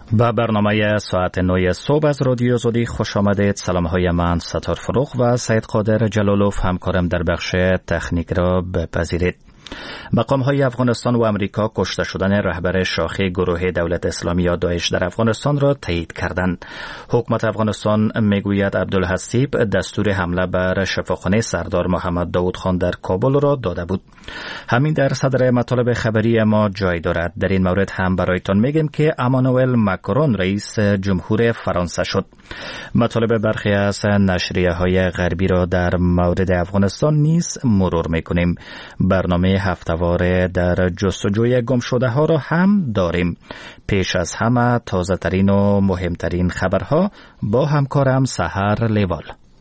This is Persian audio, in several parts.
به برنامه ساعت 9 صبح از رادیو زودی خوش آمدید. سلام های من ستار فروغ و سید قادر جلالوف همکارم در بخش تکنیک را بپذیرید. مقام های افغانستان و امریکا کشته شدن رهبر شاخه گروه دولت اسلامی یا داعش در افغانستان را تایید کردند. حکومت افغانستان میگوید عبدالحسیب دستور حمله بر شفاخانه سردار محمد داود خان در کابل را داده بود. همین در صدر مطالب خبری ما جای دارد. در این مورد هم برایتان میگیم که امانوئل ماکرون رئیس جمهور فرانسه شد. مطالب برخی از نشریه های غربی را در مورد افغانستان نیز مرور میکنیم. برنامه هفته‌واره در جستجوی گم شده ها را هم داریم. پیش از همه تازه ترین و مهمترین خبرها با همکارم سحر لیوال.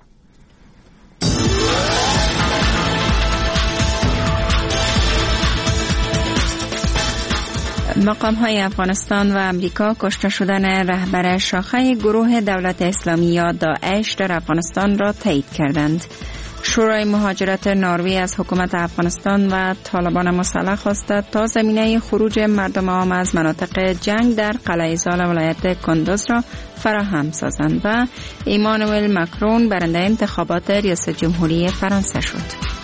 مقام‌های افغانستان و امریکا کشته شدن رهبر شاخه گروه دولت اسلامی یا داعش در افغانستان را تایید کردند. شورای مهاجرت نروژ از حکومت افغانستان و طالبان مسلح خواسته تا زمینه خروج مردم عام از مناطق جنگ در قلعه زال ولایت کندوز را فراهم سازند و امانوئل ماکرون برنده انتخابات ریاست جمهوری فرانسه شد.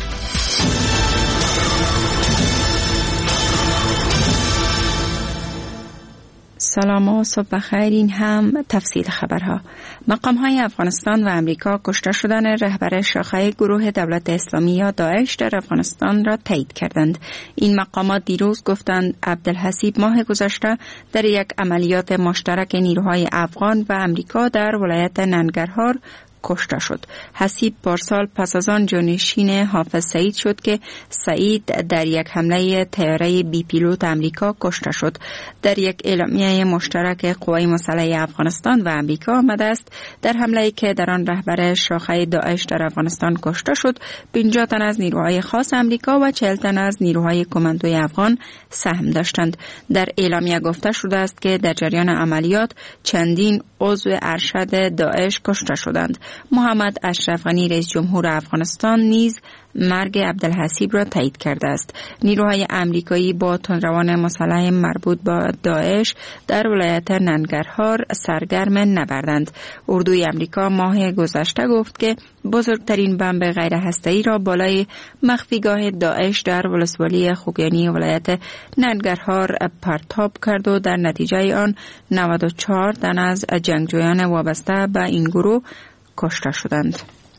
سلام و صبح بخیر. این هم تفصیل خبرها. مقام‌های افغانستان و امریکا کشته شدن رهبر شاخه گروه دولت اسلامی یا داعش در افغانستان را تایید کردند. این مقامات دیروز گفتند عبدالحسیب ماه گذشته در یک عملیات مشترک نیروهای افغان و امریکا در ولایت ننگرهار کشته شد. حسیب پارسال پس از آن جانشین حافظ سعید شد که سعید در یک حمله طیاره بی پیلوت امریکا کشته شد. در یک اعلامیه مشترک قوای مسلح افغانستان و امریکا آمده است در حمله‌ای که در آن رهبر شاخه داعش در افغانستان کشته شد 50 تن از نیروهای خاص امریکا و 40 تن از نیروهای کماندوی افغان سهم داشتند. در اعلامیه گفته شده است که در جریان عملیات چندین عضو ارشد داعش کشته شدند. محمد اشرف غنی رئیس جمهور افغانستان نیز مرگ عبدالحسیب را تایید کرده است. نیروهای امریکایی با تندروان مسلح مربوط با داعش در ولایت ننگرهار سرگرم نبردند. اردوی امریکا ماه گذشته گفت که بزرگترین بمب غیر هسته‌ای را بالای مخفیگاه داعش در ولسوالی خوگیانی ولایت ننگرهار پرتاب کرد و در نتیجه آن 94 تن از جنگجویان وابسته به این گروه کشته شدند.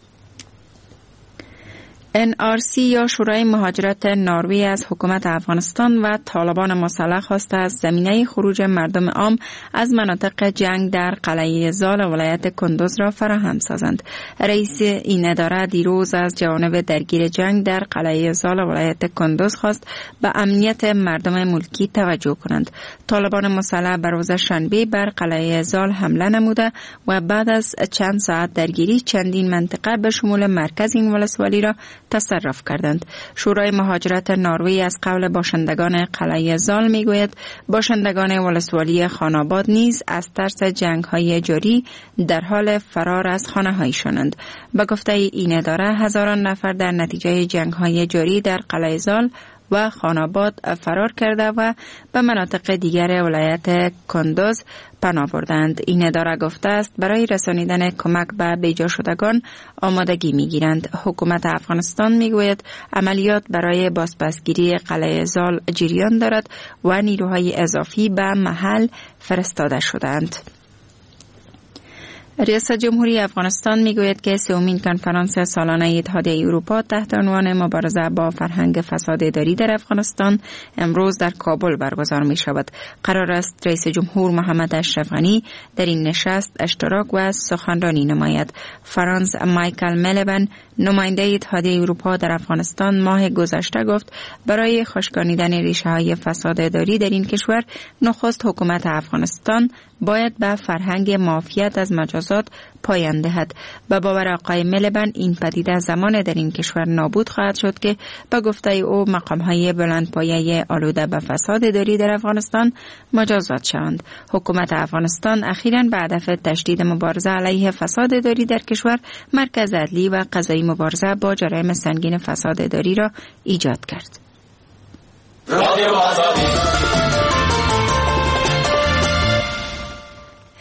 NRC یا شورای مهاجرت نروژ از حکومت افغانستان و طالبان مسلح خواسته از زمینه خروج مردم عام از مناطق جنگ در قلعه زال ولایت کندوز را فراهم سازند. رئیس این اداره دیروز از جوانب درگیر جنگ در قلعه زال ولایت کندوز خواست به امنیت مردم ملکی توجه کنند. طالبان مسلح بر روز شنبه بر قلعه زال حمله نموده و بعد از چند ساعت درگیری چندین منطقه به شمول مرکز این ولسوالی را تصرف کردند. شورای مهاجرت نروژ از قول باشندگان قلعه زال میگوید باشندگان ولسوالی خاناباد نیز از ترس جنگ‌های جاری در حال فرار از خانه‌هایشانند. به گفته این اداره هزاران نفر در نتیجه جنگ‌های جاری در قلعه زال و خاناباد فرار کرده و به مناطق دیگر ولایت کندوز پناه بردند. این اداره گفته است برای رسانیدن کمک به بیجا شدگان آمادگی می‌گیرند. حکومت افغانستان میگوید عملیات برای بازپسگیری قلعه زال جریان دارد و نیروهای اضافی به محل فرستاده شدند. ریاست جمهوری افغانستان میگوید که سومین کنفرانس سالانه اتحادیه اروپا تحت عنوان مبارزه با فرهنگ فساد اداری در افغانستان امروز در کابل برگزار می شود. قرار است رئیس جمهور محمد اشرف غنی در این نشست اشتراک و سخنرانی نماید. فرانس مایکل ملبن نماینده اتحادیه اروپا در افغانستان ماه گذشته گفت برای خشکانیدن ریشه های فساد اداری در این کشور نخست حکومت افغانستان باید به فرهنگ معافیت از مجازات پایان دهد. به باور آقای ملبن این پدیده زمان در این کشور نابود خواهد شد که به گفته او مقام‌های بلندپایه آلوده به فساد اداری در افغانستان مجازات شوند. حکومت افغانستان اخیراً به هدف تشدید مبارزه علیه فساد اداری در کشور مرکز عدلی و قضایی مبارزه با جرایم سنگین فساد اداری را ایجاد کرد.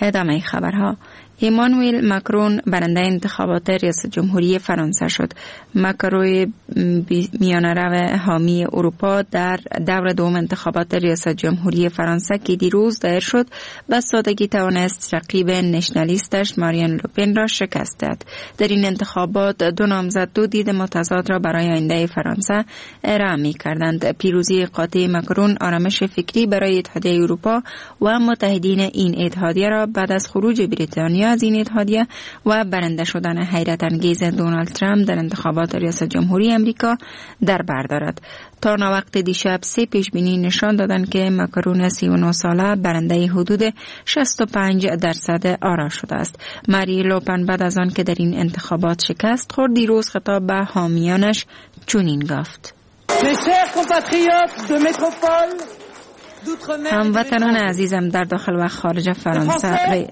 ادامه خبرها. ایمانوئل مکرون برنده انتخابات ریاست جمهوری فرانسه شد. مکروی میانه‌رو حامی اروپا در دور دوم انتخابات ریاست جمهوری فرانسه که دیروز دایر شد به سادگی توانست رقیب نشنالیستش مارین لوپن را شکست داد. در این انتخابات دو نامزد دو دید متضاد را برای آینده فرانسه ارائه می‌کردند. پیروزی قاطع مکرون آرامش فکری برای اتحادیه اروپا و متحدین این اتحادیه را بعد از خروج بریتانیا از این اتحادیه و برنده شدن حیرت انگیز دونالد ترامپ در انتخابات ریاست جمهوری امریکا در بر دارد. تا وقت دیشب 3 پیشبینی نشان دادند که مکرون 39 ساله برنده حدود 65% آرا شده است. ماری لوپن بعد از آن که در این انتخابات شکست خورد دیروز خطاب به حامیانش چنین گفت: هموطنان عزیزم در داخل و خارج فرانسه،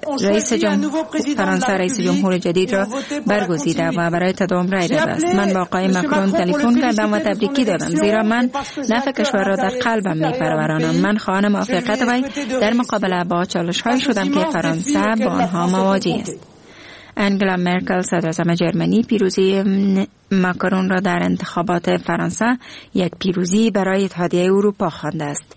رئیس جمهور جدید را برگزیده و برای تداوم رای داده است. من با آقای مکرون تلفن کردم و تبریکی دادم، زیرا من نفع کشور را در قلبم می‌پرورانم. من خواهان موافقت وی در مقابله با چالش‌هایی شدم که فرانسه با آنها مواجه است. انگلا مرکل صدراعظم جرمنی پیروزی مکرون را در انتخابات فرانسه یک پیروزی برای اتحادیه اروپا خوانده است.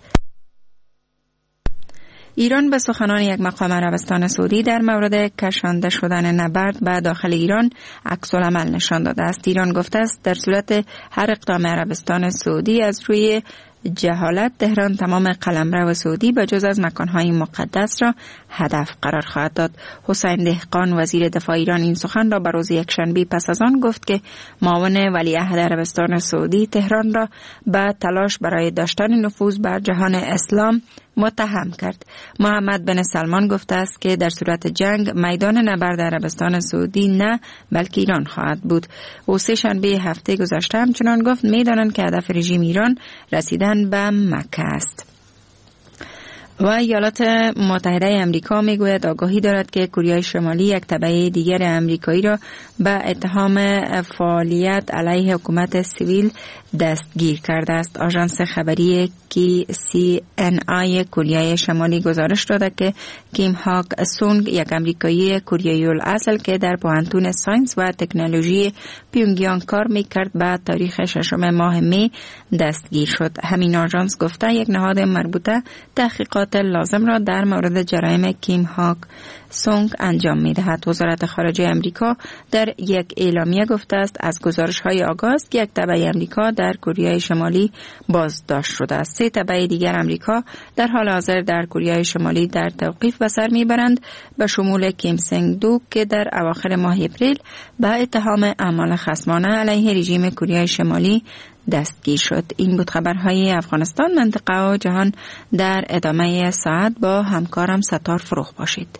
ایران به سخنان یک مقام عربستان سعودی در مورد کشانده شدن نبرد به داخل ایران عکس‌العمل نشان داده است. ایران گفته است در صورت هر اقدام عربستان سعودی از روی جهالت تهران تمام قلمرو سعودی به جز از مکانهای مقدس را هدف قرار خواهد داد. حسین دهقان وزیر دفاع ایران این سخن را به روز یکشنبه پس از آن گفت که معاون ولیعهد عربستان سعودی تهران را به تلاش برای داشتن نفوذ بر جهان اسلام متهم کرد. محمد بن سلمان گفته است که در صورت جنگ میدان نبرد عربستان سعودی نه بلکه ایران خواهد بود. او سه شنبه هفته گذشته همچنان گفت میدانند که هدف رژیم ایران رسیدن به مکه است. و ایالات متحده امریکا میگوید آگاهی دارد که کره شمالی یک تبعه دیگر امریکایی را به اتهام فعالیت علیه حکومت سیویل دستگیر کرده است. آژانس خبری CNI کره شمالی گزارش داده که کیم هاک سونگ یک امریکایی کره الاصل که در پوهنتون ساینس و تکنولوژی پیونگیانگ کار میکرد به تاریخ 6 ماه می دستگیر شد. همین آژانس گفته یک نهاد مربوطه تحقیقات لازم را در مورد جرایم کیم هاک سونگ انجام می‌دهد. وزارت خارجه امریکا در یک اعلامیه گفته است از گزارش‌های آغاز که یک تبع امریکا در کره شمالی بازداشت شده است. 3 تبع دیگر امریکا در حال حاضر در کره شمالی در توقیف به سر میبرند، به شمول کیم سنگ دو که در اواخر ماه اپریل به اتهام اعمال خصمانه علیه رژیم کره شمالی دستگیر شد. این بود خبرهای افغانستان، منطقه و جهان. در ادامه ساعت با همکارم ستار فروغ باشید.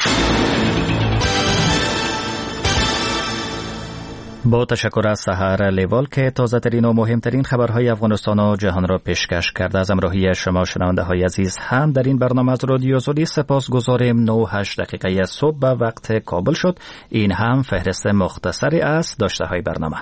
با تشکر از سحر لیوال که تازه ترین و مهمترین خبرهای افغانستان و جهان را پیشکش کرده. از همراهی شما شنونده های عزیز هم در این برنامه از رادیو زودی سپاس گذاریم. 9:08 دقیقه صبح به وقت کابل شد. این هم فهرست مختصری از داشته های برنامه.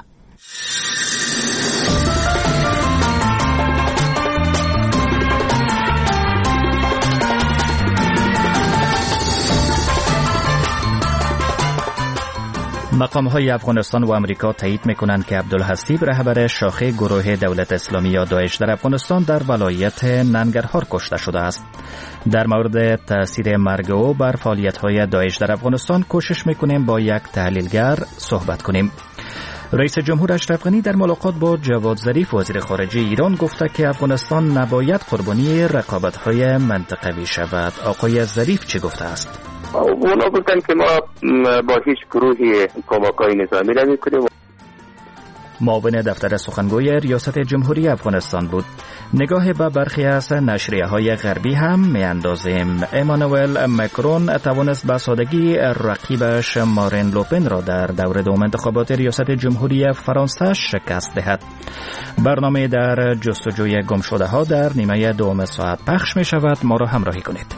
مقام‌های افغانستان و امریکا تایید می‌کنند که عبدالحسیب رهبر شاخه گروه دولت اسلامی یا داعش در افغانستان در ولایت ننگرهار کشته شده است. در مورد تأثیر مرگ او بر فعالیت‌های داعش در افغانستان کوشش می‌کنیم با یک تحلیلگر صحبت کنیم. رئیس جمهور اشرف غنی در ملاقات با جواد ظریف وزیر خارجه ایران گفته که افغانستان نباید قربانی رقابت‌های منطقوی شود. آقای ظریف چه گفته است؟ اونا گفتن که ما با هیچ گروهی کمک‌های نظامی نمی‌کنیم. معاون دفتر سخنگوی ریاست جمهوری افغانستان بود. نگاه به برخی از نشریه‌های غربی هم می‌اندازیم. ایمانوئل مکرون توانست به سادگی رقیبش مارین لوپن را در دور دوم انتخابات ریاست جمهوری فرانسه شکست دهد. برنامه در جستجوی گمشده‌ها در نیمه دوم ساعت پخش می‌شود. ما را همراهی کنید.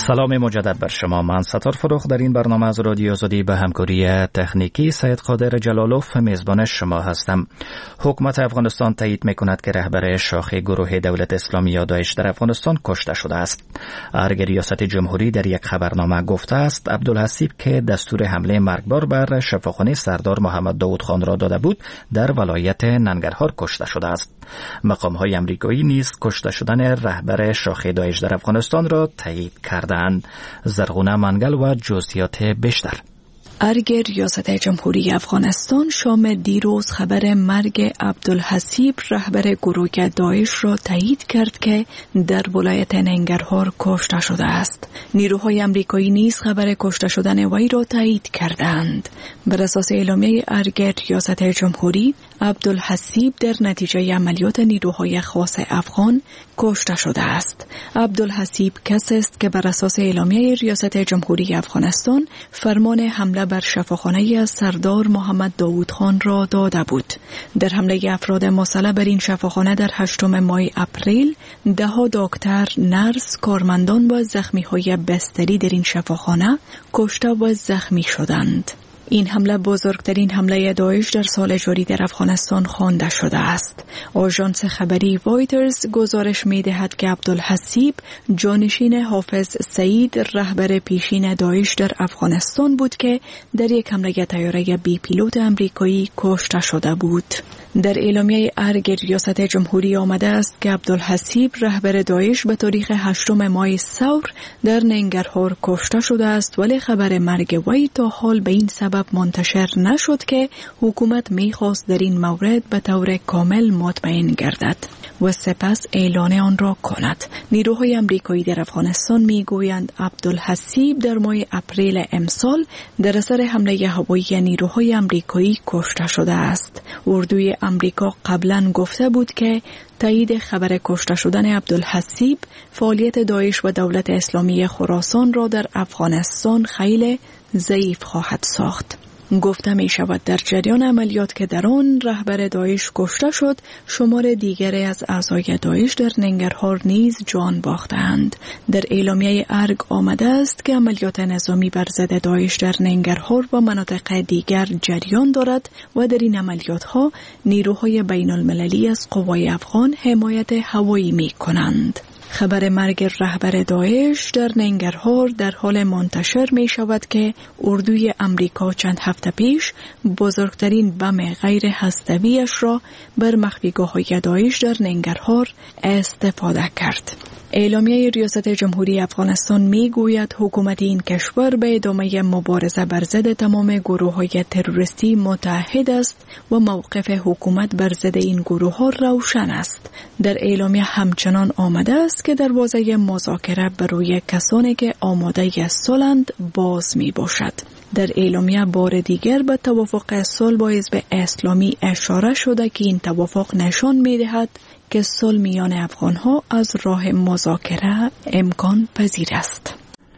سلام مجدد بر شما. من ستار فروخ در این برنامه از رادیو آزادی به همکاری تکنیکی سید قادر جلالوف میزبان شما هستم. حکومت افغانستان تایید میکند که رهبر شاخه گروه دولت اسلامی یا داعش در افغانستان کشته شده است. ارگ ریاست جمهوری در یک خبرنامه گفته است عبدالحسیب که دستور حمله مرگبار بر شفاخانه سردار محمد داود خان را داده بود در ولایت ننگرهار کشته شده است. مقام‌های آمریکایی نیز کشته شدن رهبر شاخه داعش در افغانستان را تایید کردند. زرغونه منگل و جزئیات بیشتر. ارگ ریاست جمهوری افغانستان شام دیروز خبر مرگ عبدالحسیب رهبر گروه داعش را تایید کرد که در ولایت ننگرهار کشته شده است. نیروهای آمریکایی نیز خبر کشته شدن وی را تایید کردند. بر اساس اعلامیه ارگ ریاست جمهوری، عبدالحسیب در نتیجه عملیات نیروهای خاص افغان کشته شده است. عبدالحسیب کسی است که بر اساس اعلامیه ریاست جمهوری افغانستان فرمان حمله بر شفاخانه سردار محمد داود خان را داده بود. در حمله افراد مسلح بر این شفاخانه در 8 ماه اپریل 10 دکتر، نرس، کارمندان و زخمی‌های بستری در این شفاخانه کشته و زخمی شدند. این حمله بزرگترین حمله داعش در سال جاری در افغانستان خوانده شده است. آژانس خبری وایترز گزارش می‌دهد که عبدالحسیب جانشین حافظ سعید رهبر پیشین داعش در افغانستان بود که در یک حمله طیاره بی پیلوت آمریکایی کشته شده بود. در اعلامیه ارگ ریاست جمهوری آمده است که عبدالحسیب رهبر داعش به تاریخ 8 ماه ثور در ننگرهار کشته شده است، ولی خبر مرگ وی تا حال به این سبب منتشر نشد که حکومت می‌خواست در این مورد به طور کامل مطمئن گردد و سپس اعلان آن را کند. نیروهای آمریکایی در افغانستان میگویند عبدالحسیب در ماه اپریل امسال در اثر حمله هوایی نیروهای آمریکایی کشته شده است. اردوی آمریکا قبلا گفته بود که تایید خبر کشته شدن عبدالحسیب فعالیت داعش و دولت اسلامی خراسان را در افغانستان خیلی ضعیف خواهد ساخت. گفته می شود در جریان عملیات که در آن رهبر داعش کشته شد، شمار دیگری از اعضای داعش در ننگرهار نیز جان باختند. در اعلامیه ارگ آمده است که عملیات نظامی بر ضد داعش در ننگرهار و مناطق دیگر جریان دارد و در این عملیات ها نیروهای بین المللی از قوای افغان حمایت هوایی می کنند. خبر مرگ رهبر داعش در ننگرهار در حال منتشر می شود که اردوی آمریکا چند هفته پیش بزرگترین بم غیر هسته‌ای‌اش را بر مخفیگاه‌های داعش در ننگرهار استفاده کرد. اعلامیه ریاست جمهوری افغانستان می گوید حکومت این کشور به ادامه مبارزه بر ضد تمام گروه‌های تروریستی متحد است و موقف حکومت بر ضد این گروه‌ها روشن است. در اعلامیه همچنان آمده است که دروازه مذاکره برای کسانی که آماده صلح‌اند باز می باشد. در اعلامیه بار دیگر به توافق صلح با حزب اسلامی اشاره شده که این توافق نشان می دهد که صلح میان افغان‌ها از راه مذاکره امکان پذیر است.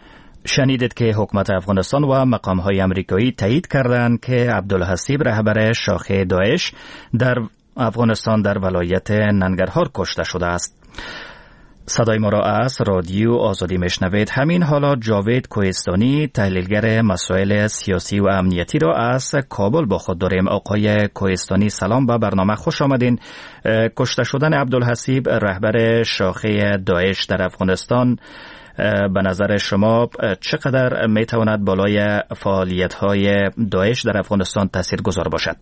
شنیدید که حکومت افغانستان و مقام‌های آمریکایی تایید کردند که عبدالحسیب رهبر شاخه داعش در افغانستان در ولایت ننگرهار کشته شده است. صدای ما را از رادیو آزادی میشنوید. همین حالا جاوید کوهستانی تحلیلگر مسائل سیاسی و امنیتی را از کابل با خود داریم. آقای کوهستانی سلام، به برنامه خوش آمدین. کشته شدن عبدالحسیب رهبر شاخه داعش در افغانستان به نظر شما چقدر میتواند بالای فعالیت‌های داعش در افغانستان تاثیرگذار باشد؟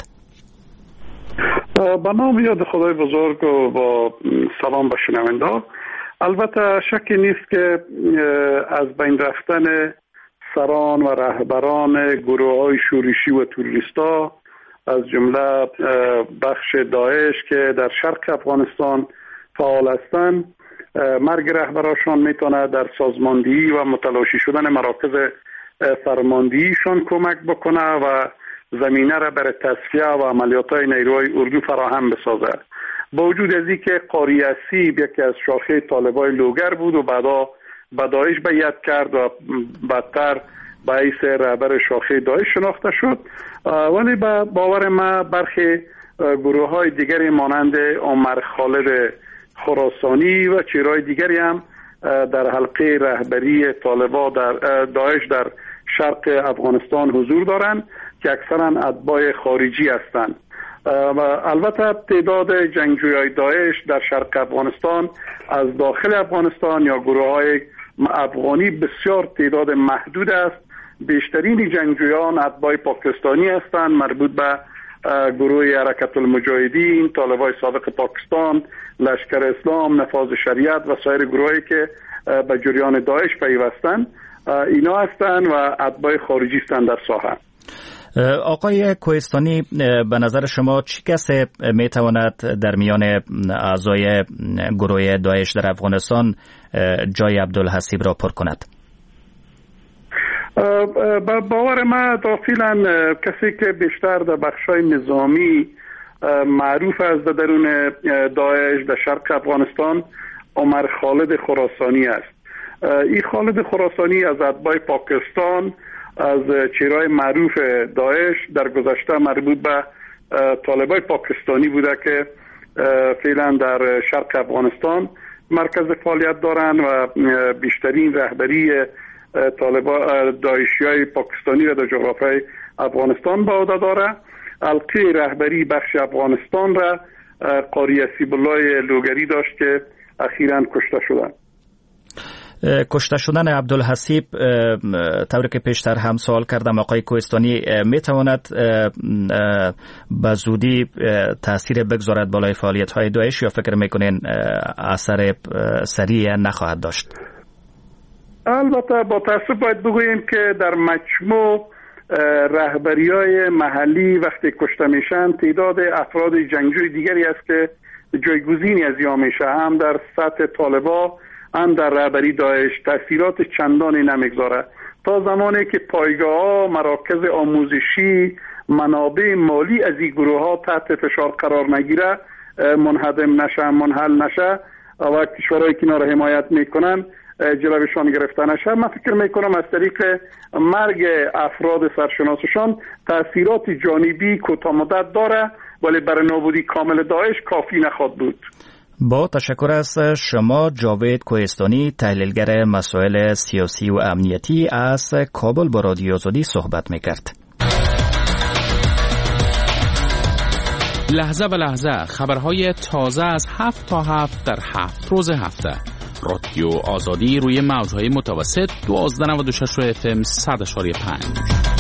به نام یاد خدای بزرگ و با سلام به شنونده. البته شکی نیست که از بین رفتن سران و رهبران گروه‌های شورشی و توریستا از جمله بخش داعش که در شرق افغانستان فعال هستند، مرگ رهبراشان میتونه در سازماندهی و متلاشی شدن مراکز فرماندهیشان کمک بکنه و زمینه را برای تصفیه و عملیات‌های نیروهای اردو فراهم بسازه. با وجود از اینکه قاری حسیب یکی از شاخه طالبای لوگر بود و بعدا به داعش بیعت کرد و بعدتر به حیث رهبر شاخه داعش شناخته شد، ولی به باور ما برخی گروه‌های دیگری مانند عمر خالد خراسانی و چهره‌های دیگری هم در حلقه رهبری طالبان در داعش در شرق افغانستان حضور دارند که اکثرا اتباع خارجی هستند. البته تعداد جنگجویان داعش در شرق افغانستان از داخل افغانستان یا گروه‌های افغانی بسیار تعداد محدود است. بیشترین جنگجویان اتباع پاکستانی هستند، مربوط به گروه حرکت المجاهدین، طالبان سابق پاکستان، لشکر اسلام، نفاذ شریعت و سایر گروهایی که به جریان داعش پیوستند. اینا هستند و اتباع خارجی هستند در ساحه. آقای کوهستانی، به نظر شما چه کسی میتواند در میان اعضای گروه داعش در افغانستان جای عبدالحسیب را پر کند؟ باور ما داخلا کسی که بیشتر در بخشای نظامی معروف است در درون داعش در شرق افغانستان عمر خالد خراسانی است. این خالد خراسانی از اتباع پاکستان، از چهره‌های معروف داعش در گذشته مربوط به طالبان پاکستانی بوده که فعلا در شرق افغانستان مرکز فعالیت دارند و بیشترین رهبری طالبان داعشیای پاکستانی را در جغرافیای افغانستان به عهده داره. حلقه رهبری بخش افغانستان را قاری حسیب الله لوگری داشت که اخیراً کشته شدند. کشته شدن عبدالحسیب، طوری که پیشتر هم سوال کردم آقای کوهستانی، میتواند به زودی تاثیر بگذارد بالای فعالیت های داعش یا فکر میکنین اثر سریع نخواهد داشت؟ البته با تاسف باید بگوییم که در مجموع رهبریای محلی وقتی کشته میشن تعداد افراد جنگجوی دیگری است که جایگزینی از یا میشه، هم در سطح طالبان هم در رهبری داعش تاثیرات چندانی نمیگذاره تا زمانی که پایگاه‌ها، مراکز آموزشی، منابع مالی از این گروه‌ها تحت فشار قرار نگیره، منهدم نشه، منحل نشه و کشورهایی که اینا را حمایت میکنن جلوشان گرفته نشه. من فکر میکنم از طریق مرگ افراد سرشناسشان تاثیرات جانبی کوتاه مدت داره، ولی برای نابودی کامل داعش کافی نخواهد بود. با تشکر از شما جاوید کوهستانی، تحلیلگر مسائل سیاسی و امنیتی از کابل با رادیو آزادی صحبت میکرد. لحظه به لحظه خبرهای تازه از 7 تا 7 در 7 روز هفته. رادیو آزادی روی موجهای متوسط 1296 FM 100.5.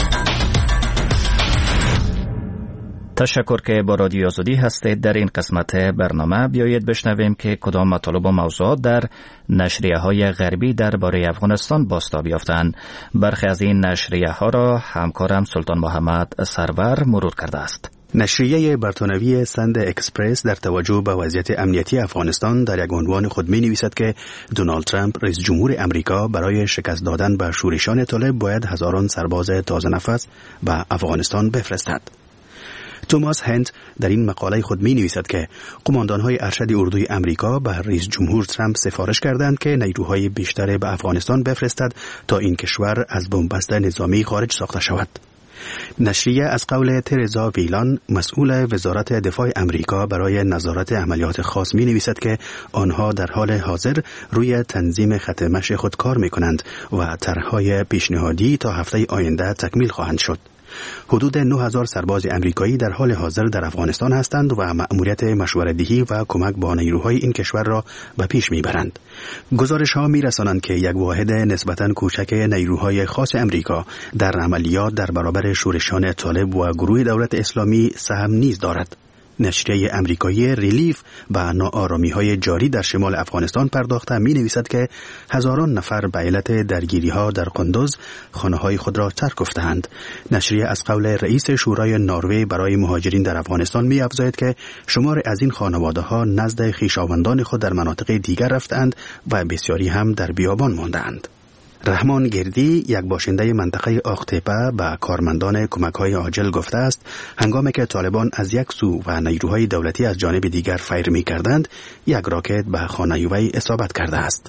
تشکر که با رادیو آزادی هستید. در این قسمت برنامه بیایید بشنویم که کدام مطالب و موضوعات در نشریه های غربی درباره افغانستان بازتاب یافتند. برخی از این نشریه ها را همکارم سلطان محمد سرور مرور کرده است. نشریه برتانوی سند اکسپرس در توجه به وضعیت امنیتی افغانستان در یک عنوان خود می نویسد که دونالد ترامپ رئیس جمهور امریکا برای شکست دادن به شورشان طالب باید هزاران سرباز تازه نفس به افغانستان بفرستد. توماس هنت در این مقاله خود می نویسد که قماندانهای ارشد اردوی امریکا به رئیس جمهور ترامپ سفارش کردند که نیروهای بیشتر به افغانستان بفرستد تا این کشور از بنبست نظامی خارج ساخته شود. نشریه از قول ترزا ویلان، مسئول وزارت دفاع امریکا برای نظارت عملیات خاص می نویسد که آنها در حال حاضر روی تنظیم خط مشی خود کار می کنند و طرح‌های پیشنهادی تا هفته آینده تکمیل خواهند شد. حدود 9000 سرباز امریکایی در حال حاضر در افغانستان هستند و مأموریت مشوره‌دهی و کمک با نیروهای این کشور را به پیش میبرند. گزارش‌ها می‌رسانند که یک واحد نسبتاً کوچک نیروهای خاص امریکا در عملیات در برابر شورشان طالب و گروه دولت اسلامی سهم نیز دارد. نشریه امریکایی ریلیف به ناآرامی‌های جاری در شمال افغانستان پرداخته می‌نویسد که هزاران نفر به علت درگیری‌ها در قندوز خانه‌های خود را ترک گفته‌اند. نشریه از قول رئیس شورای نروژ برای مهاجرین در افغانستان می‌افزاید که شمار از این خانواده‌ها نزد خویشاوندان خود در مناطق دیگر رفتند و بسیاری هم در بیابان ماندند. رحمان گردی، یک باشنده منطقه آقتپه، به کارمندان کمک‌های عاجل گفته است هنگامی که طالبان از یک سو و نیروهای دولتی از جانب دیگر فیر می‌کردند، یک راکت به خانه وی اصابت کرده است.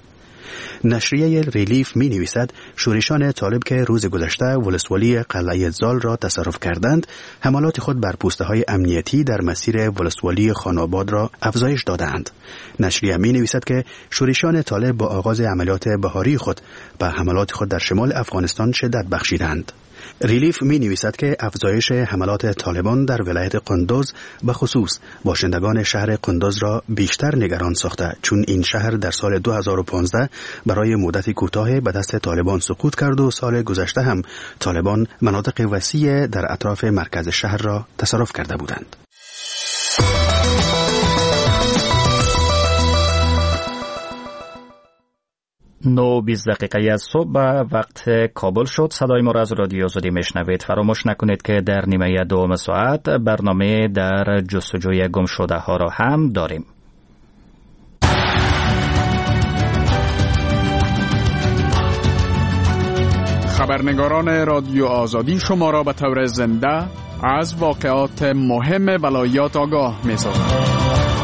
نشریه ریلیف می نویسد شورشان طالب که روز گذشته ولسوالی قلعه زال را تصرف کردند، حملات خود بر پوسته های امنیتی در مسیر ولسوالی خاناباد را افزایش دادند. نشریه می نویسد که شورشان طالب با آغاز عملیات بهاری خود به حملات خود در شمال افغانستان شدت بخشیدند. ریلیف می نویسد که افزایش حملات طالبان در ولایت قندوز به خصوص باشندگان شهر قندوز را بیشتر نگران ساخته، چون این شهر در سال 2015 برای مدت کوتاه به دست طالبان سقوط کرد و سال گذشته هم طالبان مناطق وسیع در اطراف مرکز شهر را تصرف کرده بودند. 9:20 دقیقه از صبح وقت کابل شد. صدای ما را از رادیو آزادی میشنوید. فراموش نکنید که در نیمه دوم ساعت برنامه در جستجوی گم شده ها را هم داریم. خبرنگاران رادیو آزادی شما را به طور زنده از واقعات مهم ولایات آگاه می‌سازند.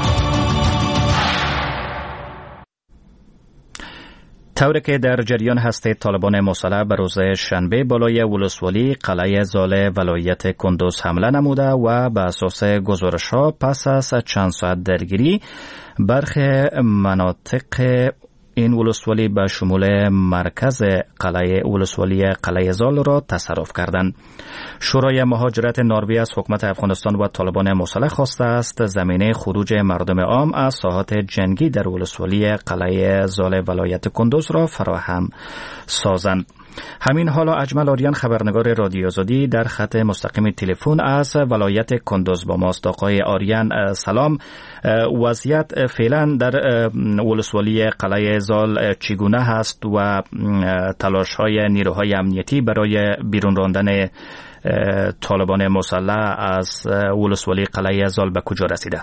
طوری که در جریان هستید، طالبان مسلح به روز شنبه بالای ولسوالی قلعه زال ولایت کندوز حمله نموده و به اساس گزارش‌ها پس از چند ساعت درگیری برخی مناطق این ولسوالی به شمول مرکز ولسوالی قلعه زال را تصرف کردند. شورای مهاجرت نروژ از حکومت افغانستان و طالبان مسلح خواسته است زمینه خروج مردم عام از ساحات جنگی در ولسوالی قلعه زال ولایت کندوز را فراهم سازند. همین حالا اجمل آریان خبرنگار رادیو آزادی در خط مستقیم تلفن از ولایت کندوز با ماست. آقای آریان سلام، وضعیت فعلا در ولسوالی قلعه زال چگونه هست و تلاش های نیروهای امنیتی برای بیرون راندن طالبان مسلح از ولسوالی قلعه زال به کجا رسیده؟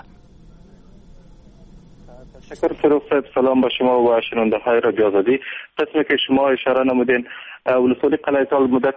تشکر فیروز صاحب. سلام به شما و شنونده های رادیو آزادی. قسمی که شما اشاره نمودین، ولسوالی قلعه زال مدت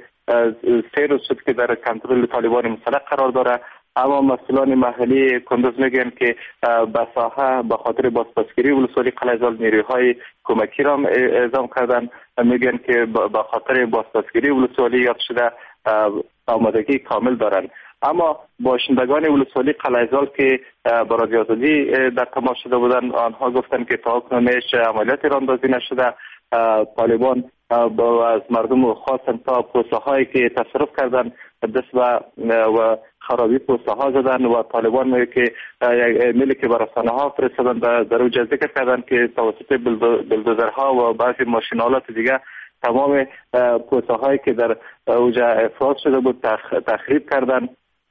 3 روز شد که در کنترل طالبان مسلح قرار داره، اما مسئولان محلی کندوز میگن که به ساحه به خاطر بازپسگیری ولسوالی قلعه زال نیروهای کمکی را اعزام کردن. میگن که به خاطر بازپسگیری ولسوالی یافت شده آمادگی کامل دارند. اما باشندگان ولسوالی قلعه زال که با رادیو آزادی در تماس شده بودند، آنها گفتند که تا اکنون عملیات راندازی نشده. طالبان از مردم خواستن تا پوسته هایی که تصرف کردند دست و خرابی پوسته ها زدن و طالبان میگه که ایمیلی که بر رسانه ها فرستادن در اوجه ذکر کردن که توسط بلدوزرها و بعضی ماشینالات دیگه تمام پوسته هایی که در اوجه افراز شده بود تخریب کردن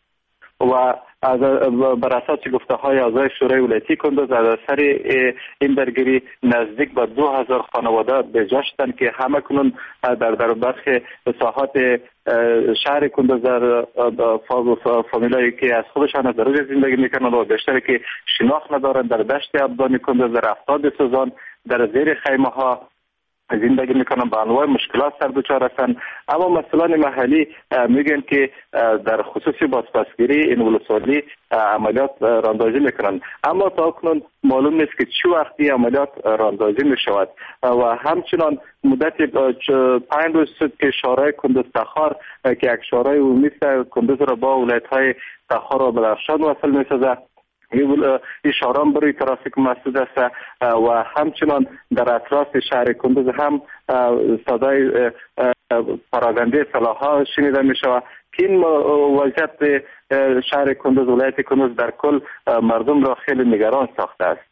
و بر اساس گفته های اعضای شورای ولایتی کندوز از اثر این درگیری نزدیک به 2000 خانواده به جا شدند که همه کنون در برخی ساحات شهر کندوز در فامیلایی که از خودشان از درجه زندگی میکنند و بیشتری که شناخت ندارند در دشت ابدان کندوز در افتاد سوزان در زیر خیمه ها زندگی میکنن، به انواع مشکلات سر دچار هستند. اما مسئولان محلی میگن که در خصوص بازپسگیری این ولسوالی عملیات راندازی میکنن، اما تا اکنون معلوم نیست که چه وقتی عملیات راندازی میشود و همچنان مدت 5 روز شد که شورای کندوز تخار که یک شورای عمومی کندوز را با ولایت‌های تخار و بدخشان وصل میسازد، این شهران برای ترافیک مسدود است و همچنان در اطراف شهر کندوز هم صدای پراگنده سلاح‌ها شنیده می شود که این وضعیت شهر کندوز ولایت کندوز در کل مردم را خیلی نگران ساخته است.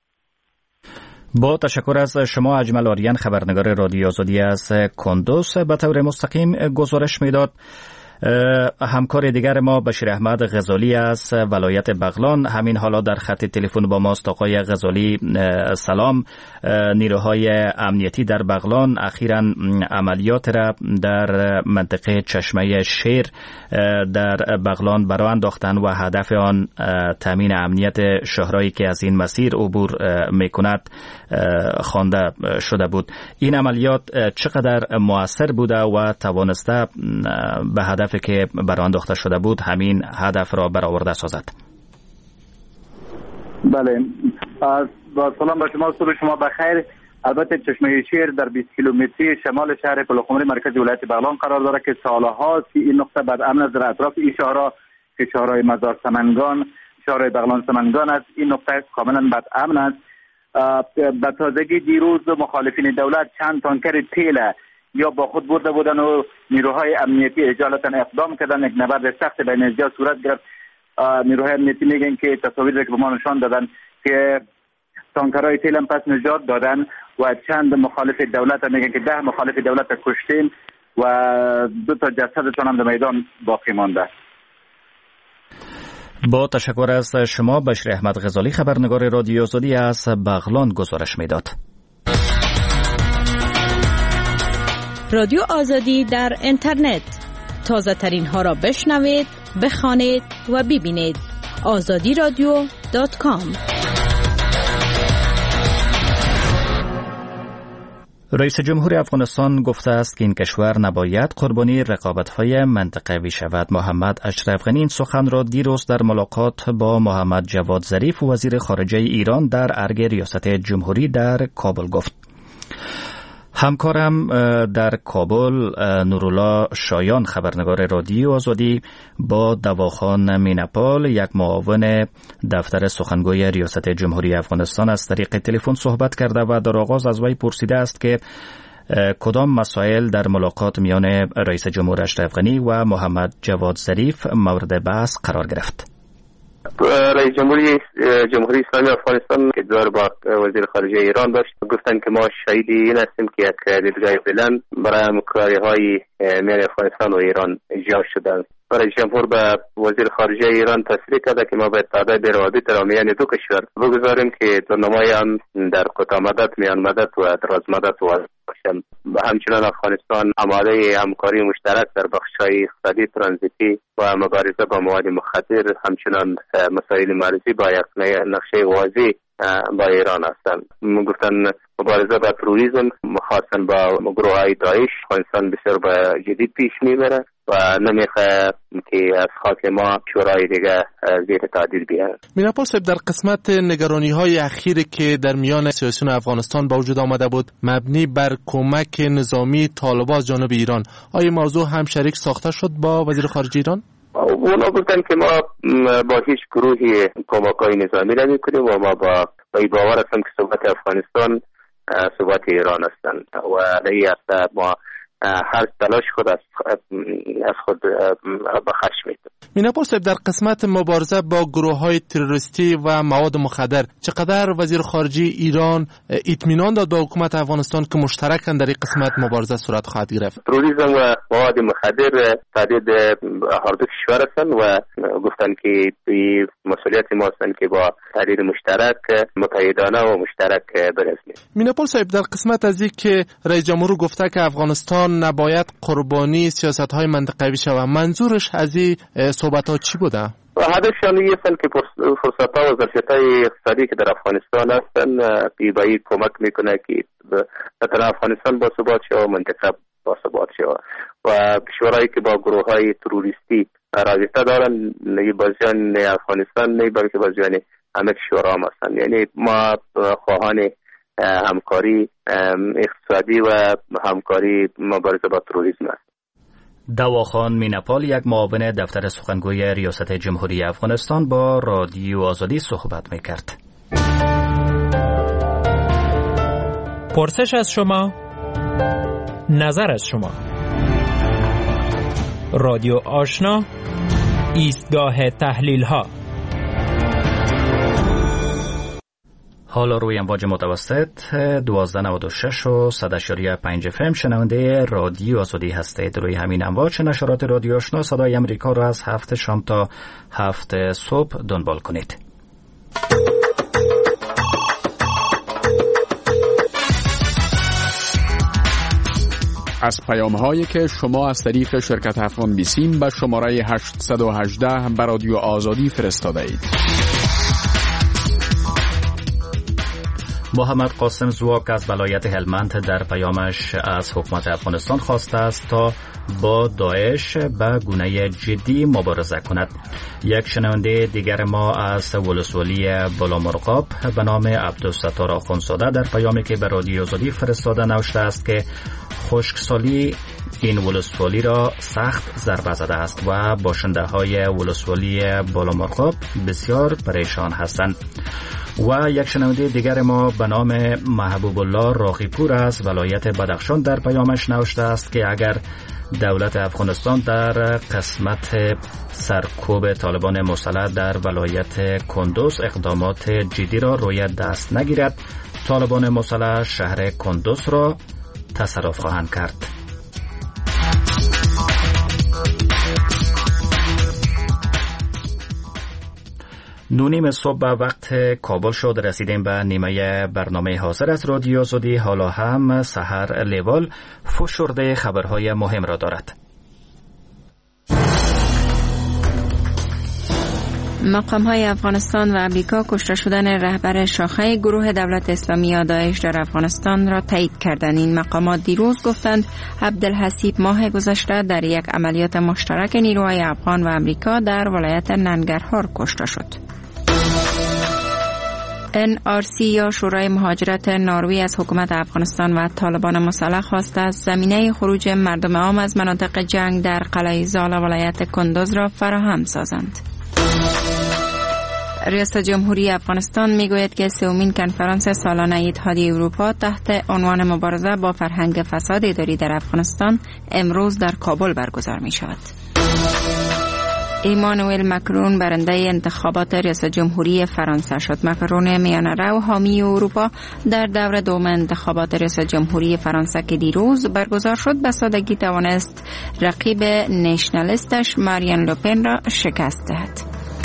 با تشکر از شما اجمل آریان خبرنگار رادیو آزادی از کندوز. به طور مستقیم گزارش میداد همکار دیگر ما بشیر احمد غزالی از ولایت بغلان همین حالا در خط تلفن با ماست. آقای غزالی سلام، نیروهای امنیتی در بغلان اخیراً عملیات را در منطقه چشمه شیر در بغلان برآ انداختند و هدف آن تامین امنیت شهرهایی که از این مسیر عبور میکند خوانده شده بود. این عملیات چقدر مؤثر بوده و توانسته به هدفی که برآ انداخته شده بود همین هدف را برآورده سازد؟ بله، با سلام به شما، صبح شما بخیر. البته چشمه شیر در 20 کیلومتری شمال شهر پلخمری مرکز ولایت بغلان قرار دارد که سالهاست این نقطه بد امن است. در اطراف این شهرها که شهرهای مزار سمنگان، شهرهای بغلان سمنگان است، این نقطه کاملا بد امن است. به تازگی دیروز مخالفین دولت چند تانکر تیل یا با خود برده بودن و نیروهای امنیتی اجالتا اقدام کردن. یک نبرد سخت بین اینجا صورت گرفت. نیروهای امنیتی میگن که تصاویر که به ما نشان دادن که تانکرهای تیل هم پس نجات دادن و چند مخالف دولت هم میگن که 10 مخالف دولت کشتیم و 2 تا جسدشان هم در میدان باقی مانده. با تشکر از شما. بشیر احمد غزالی خبرنگار رادیو آزادی از بغلان گزارش میداد. رادیو آزادی در اینترنت، تازه ترین ها را بشنوید، بخوانید و ببینید. azadiradio.com. رئیس جمهور افغانستان گفته است که این کشور نباید قربانی رقابت‌های منطقوی شود. محمد اشرف غنی این سخن را دیروز در ملاقات با محمد جواد ظریف وزیر خارجه ایران در ارگ ریاست جمهوری در کابل گفت. همکارم در کابل نورالله شایان خبرنگار رادیو آزادی با دواخان مینپال یک معاون دفتر سخنگوی ریاست جمهوری افغانستان از طریق تلفن صحبت کرده و در آغاز از وی پرسیده است که کدام مسائل در ملاقات میان رئیس جمهور اشرف غنی و محمد جواد ظریف مورد بحث قرار گرفت. رئیس جمهوری اسلامی افغانستان که دیدار با وزیر خارجه ایران داشت، گفتن که ما شاهد این هستیم که یک دیدگاه بلند برای همکاری‌های میان افغانستان و ایران ایجاد شده است. رئیس جمهور به وزیر خارجه ایران تصریح کرده که ما باید تعداد روابط را میان دو کشور بگذاریم که دونمای هم در کوتاه مدت، میان مدت و دراز مدت باشند. همچنان افغانستان آماده همکاری مشترک در بخش‌های اقتصادی، ترانزیتی و مبارزه با مواد مخدر، همچنان مسائل مرزی با یک نقشه واضح با ایران هستند. گفتن مبارزه با تروریسم خاصا با گروه‌های داعش افغانستان بسیار با جدی پیش میبره و نمیخواه که از خاک ما شورای دیگه زیر تعدیل بیاد. میناپال صاحب، در قسمت نگرانی‌های اخیری که در میان سیاسیون افغانستان با وجود آمده بود مبنی بر کمک نظامی طالبان از جانب ایران، آیا موضوع هم شریک ساخته شد با وزیر خارجه ایران؟ اونا گفتن که ما با هیچ گروهی کمک‌های نظامی نمی کنیم و ما با باور هستم که ثبات افغانستان ثبات ایران هستند و این است ما هر تلاش خود از خود به خرج می‌دهیم. میناپور صاحب، در قسمت مبارزه با گروه‌های تروریستی و مواد مخدر چقدر وزیر خارجه ایران اطمینان داد به حکومت افغانستان که مشترکاً در این قسمت مبارزه صورت خواهد گرفت؟ تروریسم و مواد مخدر تهدید هر دو کشور هستند و گفتن که این مسئولیت ما هستند که با تحریر مشترک متحدانه و مشترک برسیم. میناپور صاحب، در قسمت از این که رئیس جمهور گفته که افغانستان نباید قربانی سیاست‌های منطقوی شود، منظورش از این صحبت‌ها چی بوده؟ هدفشان این است که فرصت‌ها و ظرفیت‌های اقتصادی که در افغانستان هستند به کمک میکنه که نه افغانستان با ثبات شود و منطقه با ثبات شود و کشورهایی که با گروه‌های تروریستی رابطه دارن نه بازیان افغانستان نه بلکه بازیان همه کشورها هم هستند. یعنی ما خواهان همکاری اقتصادی و همکاری مبارزه با تروریسم است. دواخان مینپال، یک معاون دفتر سخنگوی ریاست جمهوری افغانستان، با رادیو آزادی صحبت میکرد. پرسش از شما، نظر از شما. رادیو آشنا، ایستگاه تحلیل ها. حالا روی امواج متوسط 1296 و 100.5 FM شنونده رادیو آزادی هستید. روی همین امواج نشرات رادیو آشنا صدای امریکا را از 7 شام تا 7 صبح دنبال کنید. از پیام‌هایی که شما از طریق شرکت افغان بیسیم به شماره 818 به رادیو آزادی فرستاده اید. محمد قاسم زواک از ولایت هلمند در پیامش از حکومت افغانستان خواسته است تا با داعش به گونه جدی مبارزه کند. یک شنونده دیگر ما از ولسوالی بالامرغاب به نام عبدالستار آخوندزاده در پیامی که به رادیو آزادی فرستاده نوشته است که خشکسالی این ولسوالی را سخت ضربه زده است و باشنده های ولسوالی بالامرغاب بسیار پریشان هستند. و یک شنونده دیگر ما به نام محبوب الله راقیپور از ولایت بدخشان در پیامش نوشته است که اگر دولت افغانستان در قسمت سرکوب طالبان مسلح در ولایت کندوز اقدامات جدی را روی دست نگیرد، طالبان مسلح شهر کندوز را تصرف خواهند کرد. نونیم صبح به وقت کابل شد. رسیدیم به نیمه برنامه حاضر از رادیو آزادی. حالا هم سحر لیوال فشرده خبرهای مهم را دارد. مقام‌های افغانستان و امریکا کشته شدن رهبر شاخه گروه دولت اسلامی یا داعش در افغانستان را تایید کردند. این مقامات دیروز گفتند عبدالحسیب ماه گذشته در یک عملیات مشترک نیروهای افغان و امریکا در ولایت ننگرهار کشته شد. NRC یا شورای مهاجرت نروژ از حکومت افغانستان و طالبان مسلح خواسته است زمینه خروج مردم عام از مناطق جنگ در قلعه زال ولایت کندوز را فراهم سازند. ریاست جمهوری افغانستان میگوید که سومین کنفرانس سالانه اتحادیه اروپا تحت عنوان مبارزه با فرهنگ فساد اداری در افغانستان امروز در کابل برگزار می شود. ایمانوئل مکرون برنده انتخابات ریاست جمهوری فرانسه شد. مکرون میانه‌رو حامی اروپا در دور دوم انتخابات ریاست جمهوری فرانسه که دیروز برگزار شد به سادگی توانست رقیب نشنالیستش مارین لوپن را شکست دهد.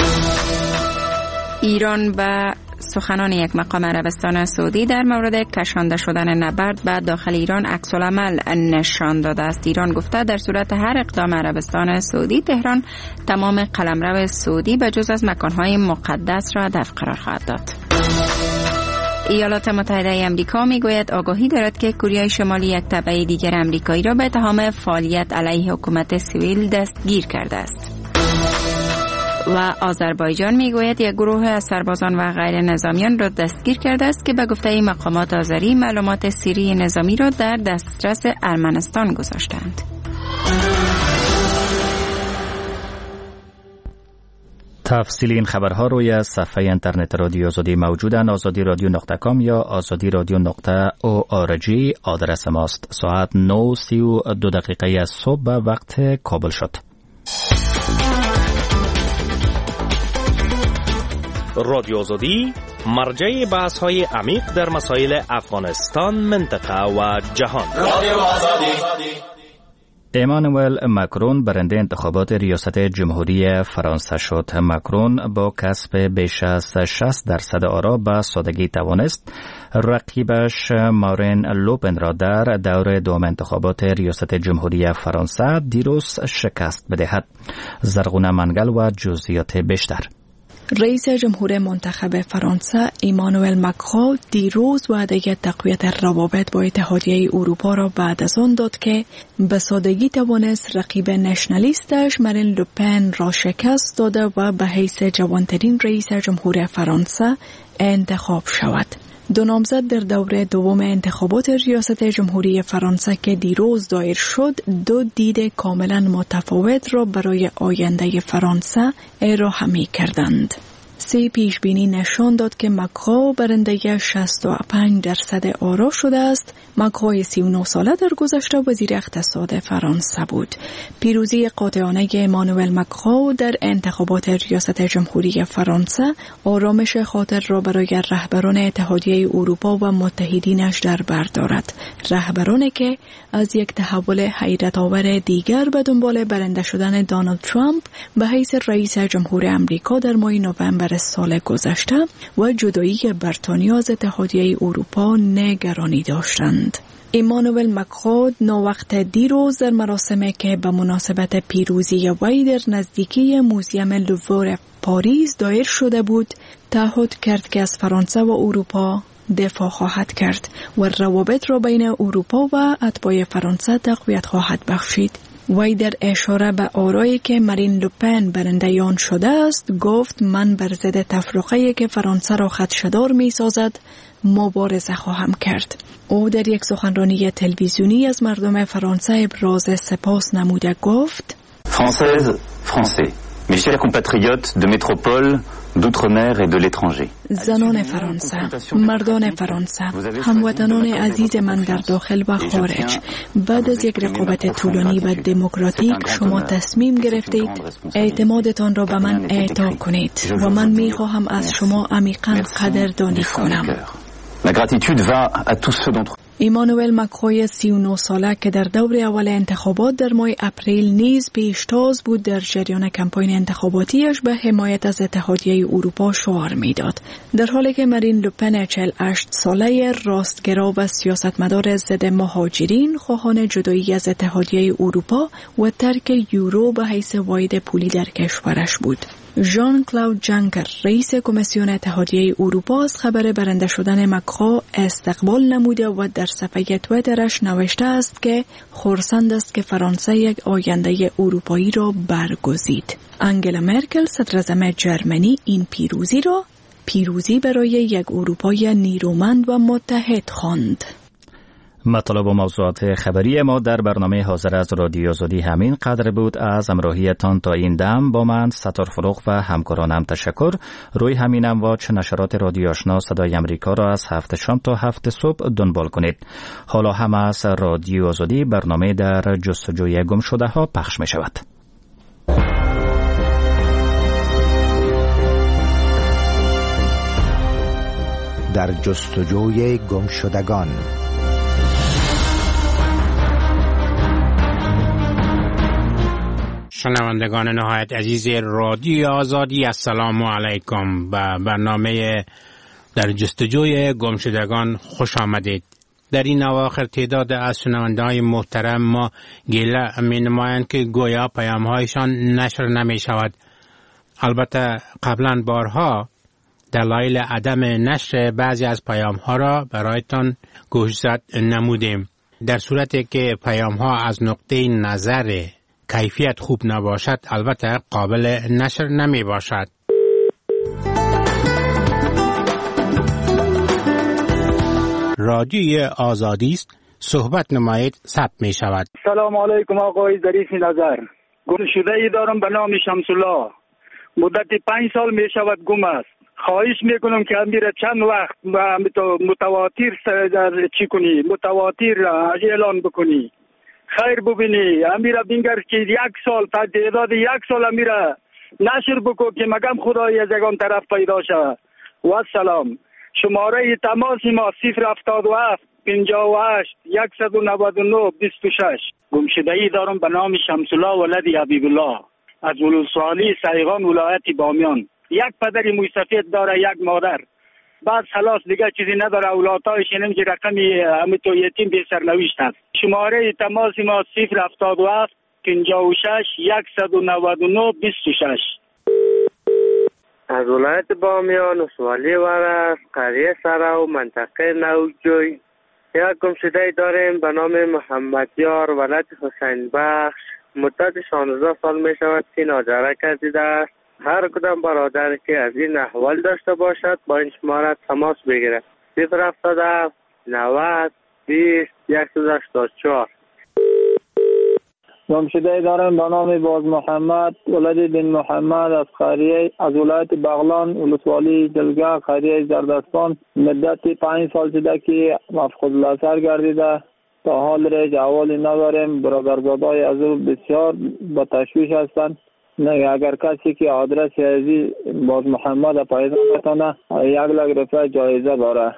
ایران به سخنان یک مقام عربستان سعودی در مورد کشانده شدن نبرد به داخل ایران عکس‌العمل نشان داده است. ایران گفته در صورت هر اقدام عربستان سعودی تهران تمام قلمرو سعودی به جز از مکانهای مقدس را هدف قرار خواهد داد. ایالات متحده آمریکا میگوید آگاهی دارد که کره شمالی یک تبع دیگر آمریکایی را به اتهام فعالیت علیه حکومت سیویل دستگیر کرده است. و آذربایجان میگوید یک گروه از سربازان و غیر نظامیان را دستگیر کرده است که به گفته مقامات آذری معلومات سری نظامی را در دسترس ارمنستان گذاشتند. تفصیل این خبرها روی صفحه اینترنت رادیو آزادی موجودند. azadi.radio.com یا azadi.radio.org آدرس ماست. ساعت 9:32 از صبح به وقت کابل شد. رادیو آزادی مرجع بحث‌های عمیق در مسائل افغانستان، منطقه و جهان. رادیو آزادی. ایمانوئل مکرون برنده انتخابات ریاست جمهوری فرانسه شد. مکرون با کسب بیش از 60% آرا به سادگی توانست رقیبش مارین لوپن را در دور دوم انتخابات ریاست جمهوری فرانسه دیروز شکست بدهد. زرغونه منگل و جزئیات بیشتر. رئیس جمهور منتخب فرانسه ایمانوئل مکرون دیروز وعده تقویت روابط با اتحادیه اروپا را بعد از آن داد که به سادگی توانست رقیب نشنالیستش مارین لوپن را شکست داده و به حیث جوانترین رئیس جمهور فرانسه انتخاب شود. دو نامزد در دوره دوم انتخابات ریاست جمهوری فرانسه که دیروز دایر شد دو دید کاملا متفاوت را برای آینده فرانسه ارائه کردند. پیش بینی نشان داد که مکرون برنده 65% آرا شده است. مکرون 39 ساله در گذشته وزیر اقتصاد فرانسه بود. پیروزی قاطعانه ایمانوئل مکرون در انتخابات ریاست جمهوری فرانسه آرامش خاطر را برای رهبران اتحادیه اروپا و متحدینش در بر دارد. رهبرانی که از یک تحول حیرت آور دیگر به دنبال برنده شدن دونالد ترامپ به حیث رئیس جمهور آمریکا در ماه نوامبر سال گذشته و جدایی بریتانیا از اتحادیه اروپا نگرانی داشتند. ایمانوئل مکرون نووقت دیروز در مراسمی که به مناسبت پیروزی وی در نزدیکی موزیم لوور پاریس دایر شده بود تعهد کرد که از فرانسه و اروپا دفاع خواهد کرد و روابط را بین اروپا و اتباع فرانسه تقویت خواهد بخشید. وی در اشاره به آرایی که مارین لوپن برنده آن شده است گفت من بر ضد تفرقه‌ای که فرانسه را خدشه‌دار می‌سازد مبارزه خواهم کرد. او در یک سخنرانی تلویزیونی از مردم فرانسه ابراز سپاس نموده گفت: Français, mes chers compatriotes de métropole, d'outre-mer et de l'étranger. زنان فرانسه، مردان فرانسه، هموطنان عزیز من در داخل و خارج، بعد از یک رقابت طولانی و دموکراتیک شما تصمیم گرفتید اعتمادتان را به من اعطا کنید و من می‌خواهم از شما عمیقاً قدردانی کنم. Ma gratitude va à tous ceux d'entre ایمانوئل مکرون 39 ساله که در دور اول انتخابات در ماه اپریل نیز پیشتاز بود در جریان کمپاین انتخاباتیش به حمایت از اتحادیه اروپا شعار میداد، در حالی که مارین لوپن 48 ساله راستگرا و سیاستمدار ضد مهاجرین خواهان جدایی از اتحادیه اروپا و ترک یورو به حیث واحد پولی در کشورش بود. ژان کلاود جانکر رئیس کمیسیون اتحادیه اروپا از خبر برنده شدن مکرون استقبال نموده و در صفحه تویترش نوشته است که خرسند است که فرانسه یک آینده اروپایی را برگزید. انگلا مرکل صدراعظم جرمنی این پیروزی را پیروزی برای یک اروپای نیرومند و متحد خواند. مطلب و موضوعات خبری ما در برنامه حاضر از رادیو آزادی همین قدر بود. از همراهیتان تا این دم با من ستار فروغ و همکارانم تشکر. روی همین امواج نشرات رادیو آشنا صدای امریکا را از 7 شام تا 7 صبح دنبال کنید. حالا هم از رادیو آزادی برنامه در جستجوی گم شده ها پخش می شود. در جستجوی گم شدگان. شنوندگان نهایت عزیز رادیو آزادی، السلام علیکم. به برنامه در جستجوی گمشدگان خوش آمدید. در این اواخر تعداد از شنونده‌های محترم ما گله می نمایند که گویا پیام‌هایشان نشر نمی شود. البته قبلا بارها دلایل عدم نشر بعضی از پیام‌ها را برایتان گوشزد نمودیم. در صورتی که پیام‌ها از نقطه نظر کیفیت خوب نباشد البته قابل نشر نمی باشد. رادیوی آزادی است، صحبت نمایید، ثبت می شود. سلام علیکم آقای ظریف نظر. گم شده ای دارم به نام شمس الله. مدت 5 سال می شود گم است. خواهش میکنم که امیر چند وقت متواتر چی کنی، متواتر اعلان بکنی. خیر ببینی امیر بینگر که 1 سال تا تعداد 1 سال امیر نشر بکو که مگم خدای از یگان طرف پیدا شود. و سلام. شماره تماس ما 077 58 199 26. گمشده ای دارم به نام شمس الله ولد حبیب الله از ولسوالی سیغان ولایت بامیان. یک پدر موی سفید داره، یک مادر. بعد خلاص دیگه چیزی نداره. اولادایش اینم که رقمی همینطور یتیم به سرنوشت است. شماره تماس ما 077 56 199 26. از ولایت بامیان ولسوالی ورس قریه سره و منطقه نوجوی یک گمشده داریم به نام محمد یار ولد حسین بخش. مدت 16 سال می شود که ناجره کردیده است. هر کدام برادر که از این احوال داشته باشد با این شماره تماس بگیرد. 077 90 20 184. گمشده دارم به نام باز محمد ولد بن محمد از قریه از ولایت بغلان ولسوالی جلگه قریه زردستان. مدت 5 سال شده که مفقود الاثر گردیده. تا حال رنج احوالی نداریم. برادرزادای از او بسیار با تشویش هستند. اگر کسی که آدرس عزیز باز محمد پیدا بکنه 1,00,000 جایزه داره.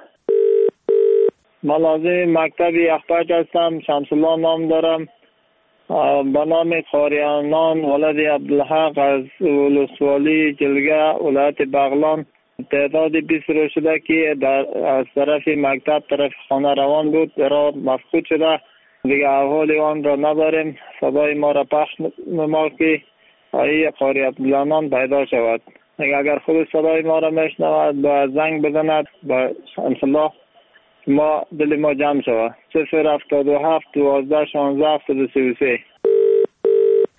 ملازم مکتب یخپچ هستم. شمس الله نام دارم. به نام قاریانان ولد عبدالحق از ولسوالی جلگه ولایت بغلان. تعداد 20 رو شده که از طرف مکتب طرف خانه روان بود، را مفقود شده. دیگه احوال آن را نداریم. صدای ما را پخش نما که ای قاری عبدالحنان پیدا شود. اگر خود صدای ما را میشنود با زنگ بزند با شمس الله ما دل ما جمع شود. 077 12 16 73.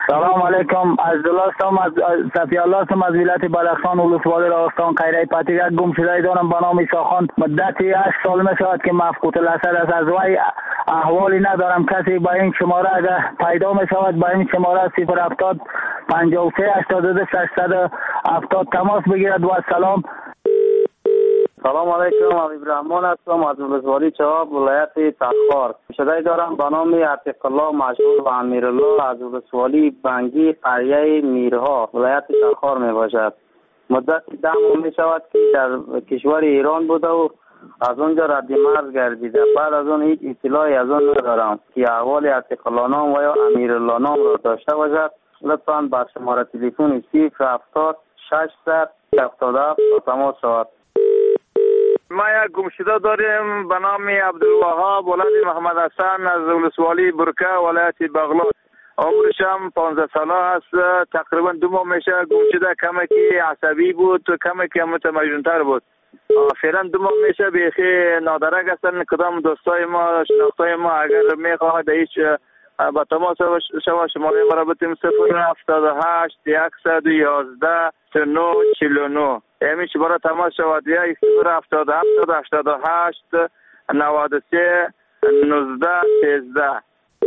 سلام علیکم. عبدالله هستم از صفی الله هستم از ولایت بدخشان ولسوالی راستان قیره پتی. یک گمشده دارم به نام ایساخان. مدتی 8 سال می شود که مفقود الاسد است. از وی احوالی ندارم. کسی با این شماره اگر پیدا می شود با این شماره 070 53 82 670 تماس بگیرد. و سلام. سلام علیکم. ابراهیم هستم از ولسوالی چواب ولایت تخار. شده دارم به نام عتیق الله مشهور و امیرالله از ولسوالی بنگی قریه میرها ولایت تخار می باشد. مدت 10 ماه می شود که در کشور ایران بوده و از اونجا رد مرز گردیده. بعد از اون هیچ اطلاعی از اون ندارم که احوال عتیق الله نام و یا امیرالله نام را داشته باشد. لطفاً با شماره تلفن 070 600 77 تماس شود. ما یک گمشده داریم به نام عبدالوهاب ولد محمد حسن از ولسوالی برکه ولایت بغلان. عمرش هم 15 ساله است. تقریبا 2 ماه میشه گمشده. کمکی عصبی بود، کمکی متمجن‌تر بود. فعلا 2 ماه میشه بیخی نادرک هستن. کدام دوستای ما شناختای ما اگر میخواهد هیچ با تماس شما شماره ما را بتیم 078 111 3949 همین شماره تماس شود یا 077 88 93 19 13.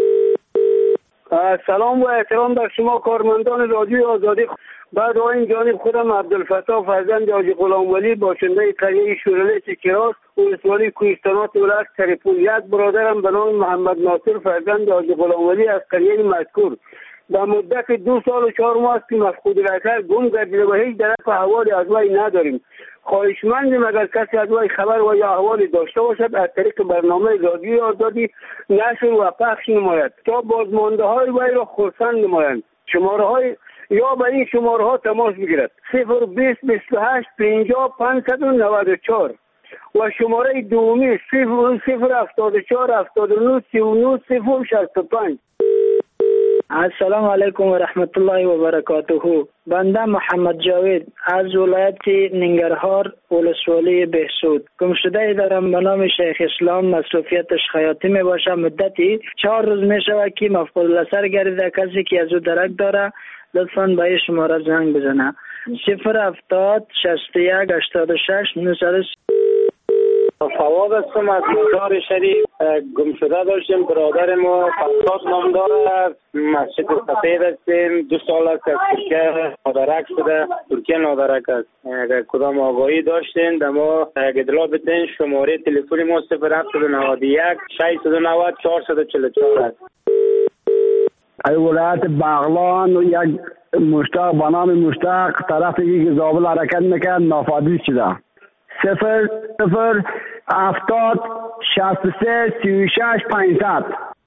سلام و احترام در شما کارمندان رادیو آزادی. بعد این جانب خودم عبدالفتاح فرزند حاجی غلامولی باشنده قریه شورله چکراس ولسوالی کوهستانات ولایت تریپول. یک برادرم به نام محمد ناصر فرزند حاجی غلامولی از قریه مذکور در مدت 2 سال و 4 ماه است که مفقود الاسد گم گردیده و هیچ درک و احوالی از وی نداریم. خواهشمندیم اگر کسی از وی خبر و یا احوالی داشته باشد از طریق برنامه رادیو آزادی نشر و پخش نماید تا بازمانده های وی را خرسند نمایند. شماره های یا به این شماره ها تماس بگیرد 020 28 50 594 و شماره دومی 074 79 39 065. السلام علیکم و رحمت الله و برکاته. بنده محمد جاوید از ولایت ننگرهار ولسوالی بهسود. گمشده دارم به نام شیخ اسلام. مصروفیتش خیاطی می باشه. مدتی 4 روز می شود که مفقود الاسد گردیده. کسی که از او درک داره لطفاً به این شماره زنگ بزنه 070 61 86 900. فواد هستم از مزار شریف. گمشده داشتیم. برادر ما فرزاد نام داره. مسجد سفید هستیم. 2 سال است از ترکیه نادرک شده. ترکیه نادرک است. اگر کدام آگاهی داشتین در ما اطلاع بدین. شماره تلفن ما 0791 690 444 است. ای ولایت بغلان یک مشتاق به نام مشتاق طرف که زابل حرکت میکرد نافادی شده. 00 70 63 36 500.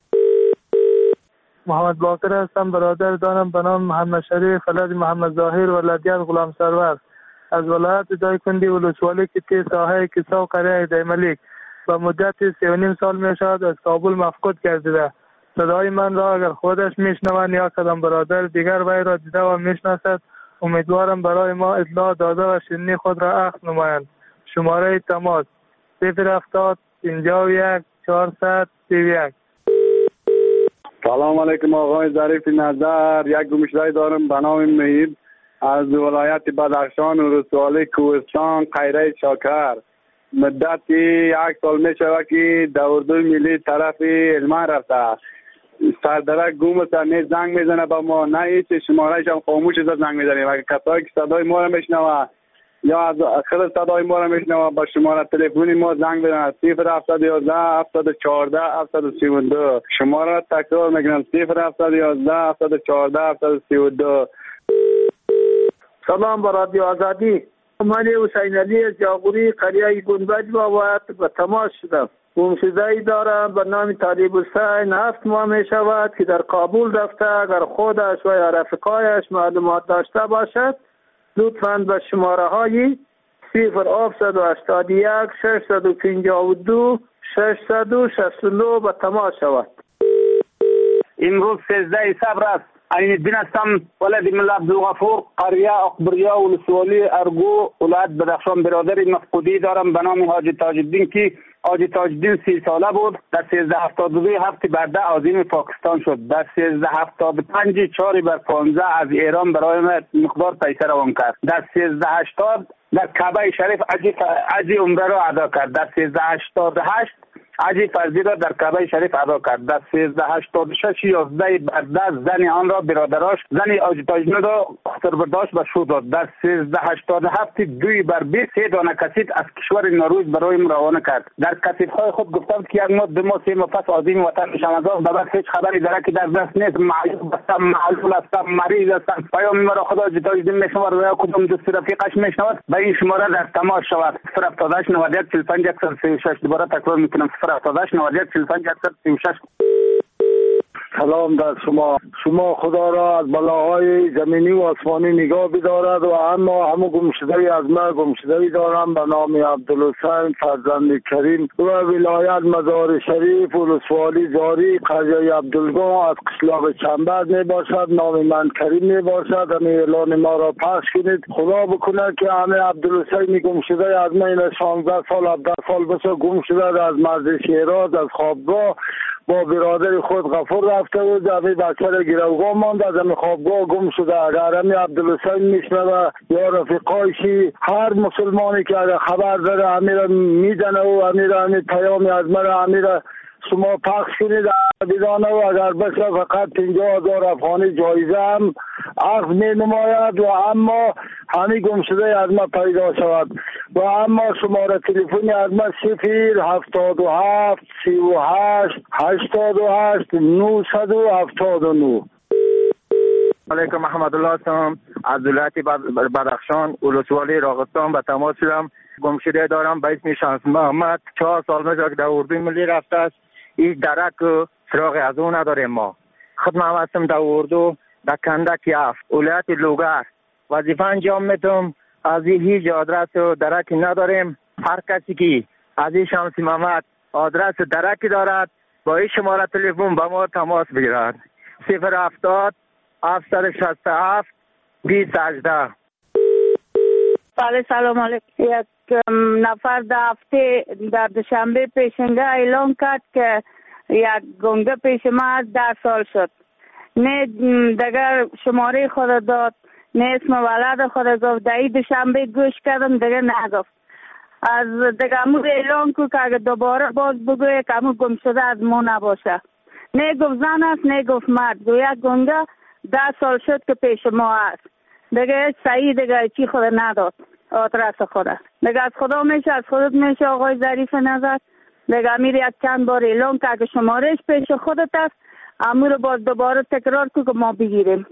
محمد باقر هستم. برادر دارم به نام محمد شریف ولد محمد ظاهر ولدیت غلام سرور از ولایت دایکندی ولسوالی که ساحه کسا و قریه دایملیک با مدت 3.5 سال می شود از کابل مفقود گردیده. صدای من را اگر خودش میشنوند یا کدام برادر دیگر وی را دیده و میشناسد امیدوارم برای ما اطلاع داده و شنی خود را اخذ نمایند. شماره تماس 070 51 431. سلام علیکم آقای ظریف نظر. یک گمشده دارم به نام مهید از ولایت بدخشان ولسوالی کوهستان قیره چاکر. مدتی 1 سال می شود که دوردوی ملی طرف علمان رفته. سردرک گم است. نه زنگ میزنه با ما نه هیچ. شمارهش هم خاموش است. زنگ میزنیم اگر کسایی که صدای ما را میشنوه یا از آخر صدای ما را میشنوه با شماره تلفنی ما زنگ بزنه 071 714 732. شماره را تکرار میکنم 071 714 732. سلام با رادیو آزادی. من حسین علی از جاغوری قریه گنبد و تماس شدم. گمشده‌ای دارم به نام طالب حسین. 7 ماه می شود که در کابل رفته. اگر خودش و یا رفقایش معلومات داشته باشد لطفاً به شماره های 0781 652 669 به تماس شود. امروز 13 صبر است. عین الدین هستم ولد ملا عبدالغفور قریه اکبریا ولسوالی ارگو ولایت بدخشان. برادر مفقودی دارم به نام حاجی تاج الدین که حاجی تاج‌الدین 30 ساله بود. در 1372 7 برده عظیم پاکستان شد. در 1375 4 بر 15 از ایران برای من مقدار پیسه روان کرد. در 1380 در کعبه شریف حج عمره را ادا کرد. در 1388 حج فرضی را در کعبه شریف ادا کرد. در 1386 11 برده زن آن را برادراش زن حاجی تاج‌الدین را خطر برداشت و شو داد. در 1387 2 بر 20 3 دانه کسیت از کشور نروژ برای روانه کرد. در کسیت‌های خود گفتم که یک ماه 2 ماه 3 ماه پس عظیم وطن میشم. از بعد هیچ خبری داره که در دست نیست. معیوب هستم، معلول هستم، مریض هستم. پیام مرا خدا حاجی تاج‌الدین میشنود و یا کدام دوست رفیقش میشنود به این شماره در تماس شود. 078 91 45 136. دوباره تکرار میکنم 078 91 45 136. سلام در شما خدا را از بلاهای زمینی و آسمانی نگاه بدارد و اما همه گمشده از من گمشده دارم به نام عبدالحسین فرزند کریم و ولایت مزار شریف ولسوالی زاری قریه عبدالگاه از قشلاق چنبر می باشد. نام من کریم می باشد. همه اعلان ما را پخش کنید. خدا بکنه که همه عبدالحسین گمشده از من 16 سال 17 سال بسا گمشده از مرز شیراز از خوابگاه با برادر خود غفور رفته بود. همه بچه را گروگاه ماند از همه خوابگاه گم شده. اگر همه عبدالحسین میشنوه یا رفیقایشی هر مسلمانی که اگر خبر داره همه را میزنه و همه پیامی از مرا همه را شما پخش کنید بدانه و اگر بشه فقط 50,000 افغانی جایزه هم عرض می نماید و اما همه گمشده از ما پیدا شود و اما شماره تلفنی از ما 077 38 88 979. علیکم محمد الله هستم از ولایت بدخشان ولسوالی راغستان به تماس شدم. گمشده دارم به اسم شمس محمد 4 سال میشه که در اردوی ملی رفته است. هیچ درک و سراغ از او نداریم. ما خدمت هستم در اردو در کندک یافت ولایت لوگر وظیفه انجام میدم. از هیچ آدرس و درکی نداریم. هر کسی که از این شمس محمد آدرس درکی دارد با این شماره تلفن با ما تماس بگیرد. 070 767 2018. بله سلام علیکم. یک نفر در هفته در دوشنبه پیشنگاه اعلام کرد که یک گنگه پیش ما 10 سال شد. نه دیگر شماره خود داد نه اسم ولد خود گفت. در این دوشنبه گوش کردم دیگر نگفت. از دیگر امور اعلام کرد که اگر دوباره باز بگویه که امور گم شده از ما نباشه. نه گفت زن است نه گفت مرد. یک گنگه 10 سال شد که پیش ما است. دیگه صحیح دیگه چی خود نداد آدرس خود. دیگه از خدا میشه از خودت میشه آقای ظریف نظر. دیگه امیر یک چند بار اعلام که اگه شمارش پیش خودت است امور باز دوباره تکرار که ما بگیریم.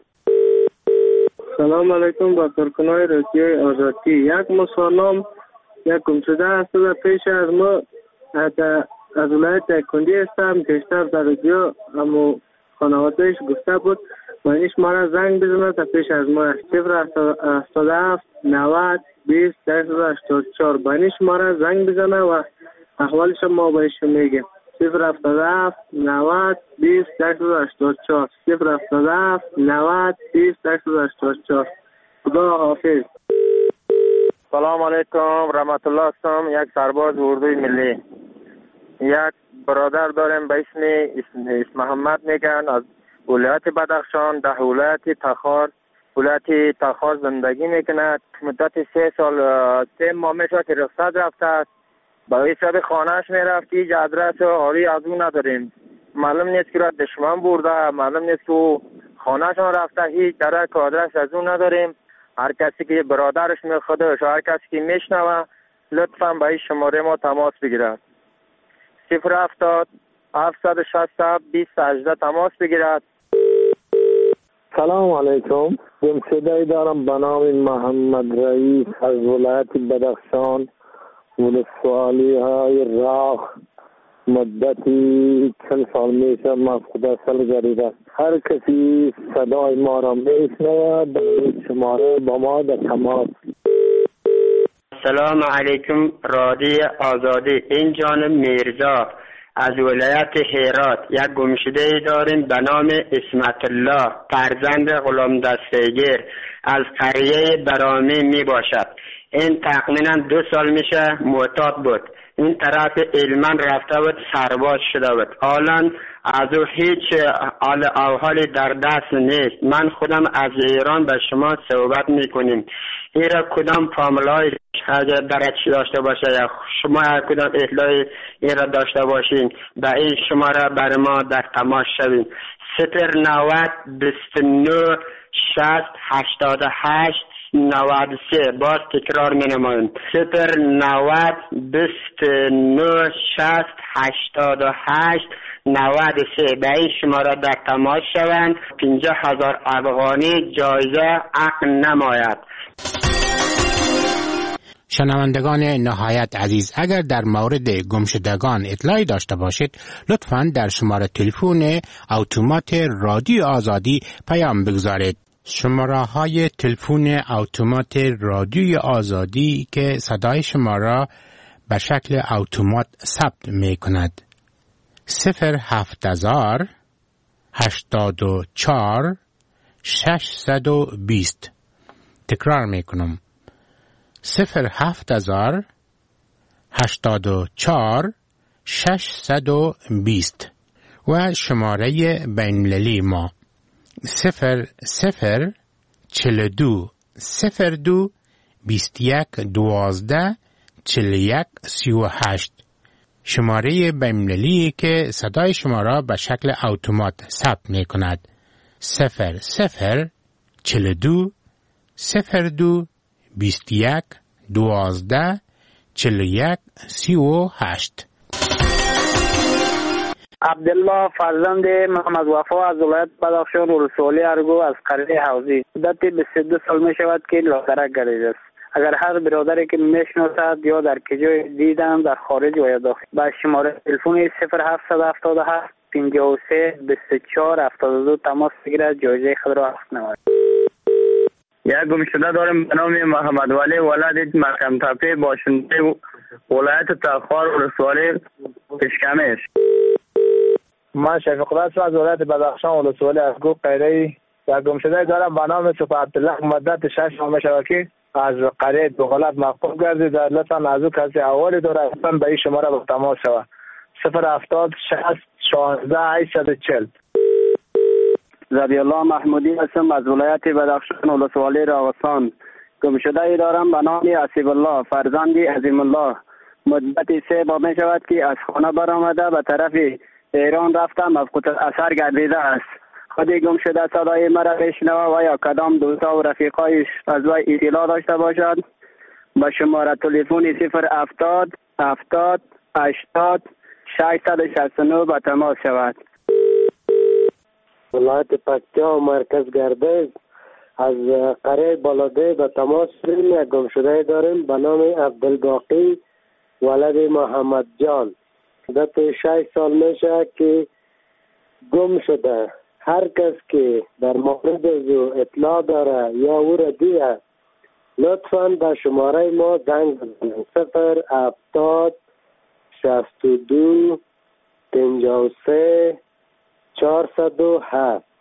سلام علیکم با کارکنای رادیوی آزادی. یک مسلمان یک گمشده است و پیش از ما از ولایت کندی هستم. پیشتر در رادیو همو خانوادهش گفته بود و اینش ما را زنگ بزنه تا پیش از ما 077 90 20 84 با اینش ما را زنگ بزنه و احوالش ما با ایشون میگه. 077 90 20 84 077 90 20 84. خدا حافظ. سلام علیکم رحمت الله هستم. یک سرباز اردوی ملی. یک برادر داریم به اسم محمد میگن از ولایت بدخشان در ولایت تخار زندگی میکند. مدت 3 سال 3 ماه میشه که رخصت رفته است. برای حساب خانهش میرفت. هیچ آدرس آری از او نداریم. معلوم نیست که را دشمن برده. معلوم نیست که خانهشان رفته. هیچ درک آدرس از او نداریم. هر کسی که برادرش میخوادش هر کسی که میشنوه لطفا به این شماره ما تماس بگیرد. 070 767 2018 تماس بگیرد. سلام علیکم. گمشده دارم به نام محمد رئیس از ولایت بدخشان ولسوالی های راخ. مدتی 40 سال میشه مفقود سالگرده. هر کسی صدای ما را میشنوه به شماره با ما در تماس. سلام علیکم رادیو آزادی. این جانب میرزا از ولایت هرات. یک گمشده داریم به نام اسمت الله فرزند غلام دستگیر از قریه برامی می باشد. این تقریبا 2 سال میشه معتاد بود. این طرف علما رفته بود، سرباز شده بود. حالا از او هیچ حالی در دست نیست. من خودم از ایران به شما صحبت میکنیم. ایرا کدام فامیلای اگر درچی داشته باشه یا شما کدام اطلاعی ایرا داشته باشین به این شماره بر ما در تماس شوین. 090 29 60 88 93. باز تکرار می نماییم. 090 29 60 88 93. به این شماره در تماس شوند. 50,000 افغانی جایزه عقل نماید. شنوندگان نهایت عزیز، اگر در مورد گمشدگان اطلاعی داشته باشید لطفاً در شماره تلفن اتومات رادیو آزادی پیام بگذارید. شماره های تلفن اتومات رادیوی آزادی که صدای شما را به شکل اتومات ثبت می کند 07000 84 620. تکرار می کنم 07000 84 620 و شماره بین‌المللی ما 0042 02 21 12 41 38. شماره بین‌المللی که صدای شما را به شکل اتومات ثبت می کند 0042 02 21 12 41 38. عبدالله فرزند محمد وفا از ولایت بدخشان ولسوالی ارگو از قریه حوزی. مدت 22 سال می شود که لاغرک گردیده است. اگر هر برادری که میشناسد یا در کجای دیدم در خارج و یا داخل با شماره تلفن 0777 53 24 72 تماس بگیرد، جایزه خود را اخذ نماید. یک گمشده دارم به نام محمد ولی ولد مقام تپه باشنده ولایت تخار ولسوالی پشکمش. من شفیق رسول از ولایت بدخشان ولسوالی ارگو قریه. یک گمشده دارم به نام صفحه عبدالله. مدت 6 ماه می شود که از قریه دخالت مفقود گردید. لطفا از او کسی احوالی داره لطفا به این شماره با تماس شود 070 60 16 840. زبی الله محمودی هستم از ولایت بدخشان ولسوالی راغستان. گمشده ای دارم به نام اسیب الله فرزندی عظیم الله. مدت 3 ماه می شود که از خانه برآمده به طرف ایران رفته مفقود اثر گردیده است. خودی گمشده صدای مرا بشنوه و یا کدام دوستا و رفیقایش از وی اطلاع داشته باشد به شماره تلفن 070 70 80 669 به تماس شود. ولایت پکتیا و مرکز گردیز از قریه بالاده به تماس شدیم. یک گمشده داریم به نام عبدالباقی ولد محمد جان. مدت 6 سال میشه که گم شده. هر کس که در مورد او اطلاع داره یا او را دیده لطفاً به شماره ما زنگ بزنید 070 62 53 407.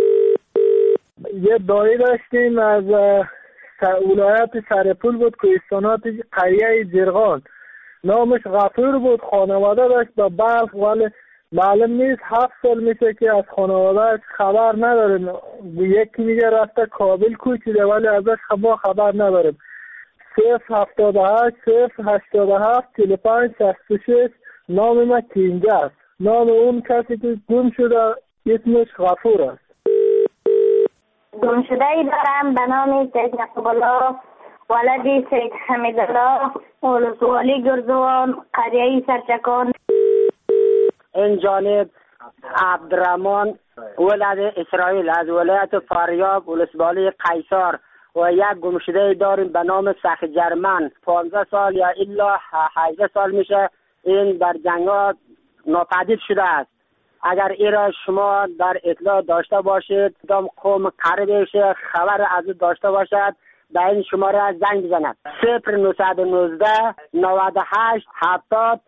یه دایی داشتیم از ولایت سرپول بود، کوهستانات قریه جرغان. نامش غفور بود. خانواده داشت به بلخ ولی معلوم نیست. 7 سال میشه که از خانواده خبر نداریم. یکی میگه رفته کابل کوچیده ولی ازش خبر نداریم. 078 087 45 66. نام ما کینگه است. نام اون کسی که گم شده اسمش غفور است. گم شده ای دارم به نام سید یعقوب الله ولدی سید حمیدالله ولسوالی گرزوان قریه سرچکان. این جانب عبدالرحمن ولد اسرائیل از ولایت فاریاب ولسوالی قیصر و یک گمشده داریم به نام سخ جرمن 15 سال یا الا 18 سال میشه. این در جنگات ناپدید شده است. اگر این را شما در اطلاع داشته باشید کدام قوم قریبش خبر از او داشته باشد به این شماره زنگ بزنید 0919 98 70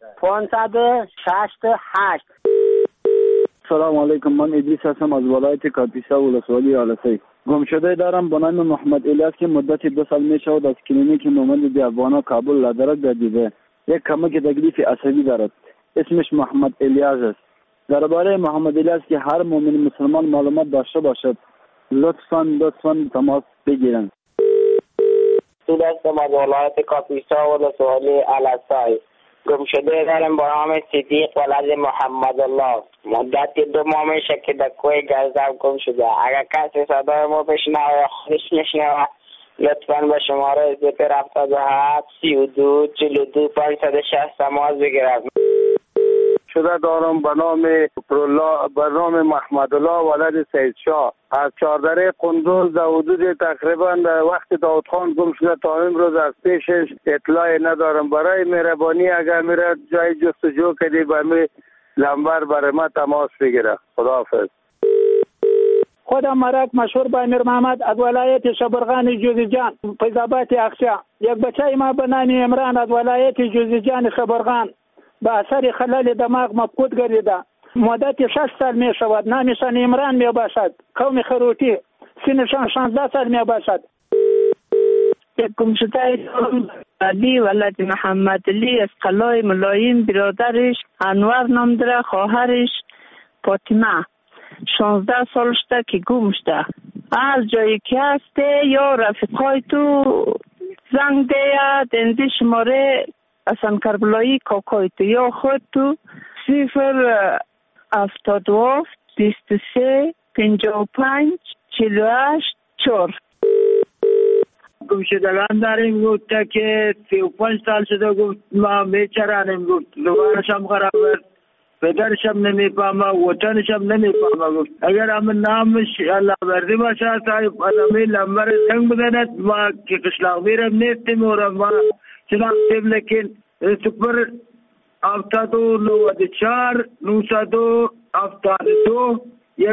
568. سلام علیکم. من ادریس هستم از ولایت کاپیسا ولسوالی آلسی. گمشده دارم به نام محمد الیاس که مدت 2 سال می شود از کلینیک نومند دی افغانا کابل لادرک گردیده. یک کمک تکلیف عصبی دارد. اسمش محمد الیاس است. درباره محمد الیاس که هر مؤمن مسلمان معلومات داشته باشد لطفاً تماس بگیرند. سود هستم از ولایت کاپیسا و ولسوالی علسای. گم شده دارم با نام صدیق ولد محمد الله. مدت 2 ماه میشه که در کوه گزدم گم شده. اگر کسی صدای ما بشنوه یا خودش میشنوه لطفاً به شماره 077 32 42 560 تماس بگیرد. شده دارم به نام محمد الله ولد سید شاه از چهاردره قندوز در حدود تقریبا در وقت داود خان گم شده تا امروز از پیشش اطلاعی ندارم. برای مهربانی اگر میره جای جستجو کردی به می لنبر برای ما تماس بگیره. خداحافظ. خودم مرک مشهور به امیر محمد از ولایت شبرغان جوزجان فیض‌آباد اقصا. یک بچه ما به نام عمران از ولایت جوزجان شبرغان به اثر خلل دماغ مفقود گردیده. مدت 6 سال می شود. نامشان عمران می باشد. قوم خروتی. سنشان 16 سال می باشد. یک گمشده علی ولد محمد علی از قلای ملایم، برادرش انور نام داره، خواهرش فاطمه 16 سال شده که گم شده. از جایی که هسته یا رفیقای تو زنگ ده دنده شماره اصلا کربلایی کاکای تو یا خود تو 077 23 55 48 4. گمشدگان داریم گفته که 35 سال شده گفت ما بیچارانیم گفت دوبارشم خراب کرد، پدرشم نمیفهمه، وطنشم نمیفهمه. گفت اگر همه نامش الله بردی باشه صاحب آدمی لنبر زنگ بزند ما که قشلاق بیرم نیستیم و ما شناختیم، لیکن 074 972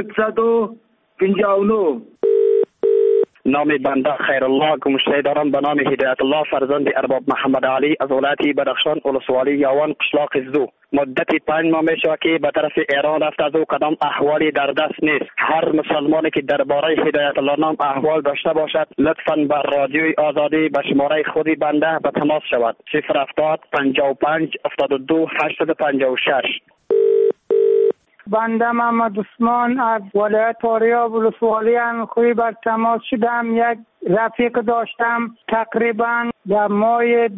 159. نام بنده خیرالله گمشده دارم به نام هدایت الله فرزند ارباب محمد علی از ولایت بدخشان ولسوالی یاوان قشلاق زدو. مدت 5 ماه می شود که به طرف ایران رفته از او کدام احوالی در دست نیست. هر مسلمانی که درباره هدایت الله نام احوال داشته باشد لطفاً بر رادیوی آزادی به شماره خودی بنده به تماس شود. 070 55 72 856. بنده محمد عثمان از ولایت آریا ولسوالی انخوی بر تماس شدم. یک رفیق داشتم تقریبا در ماه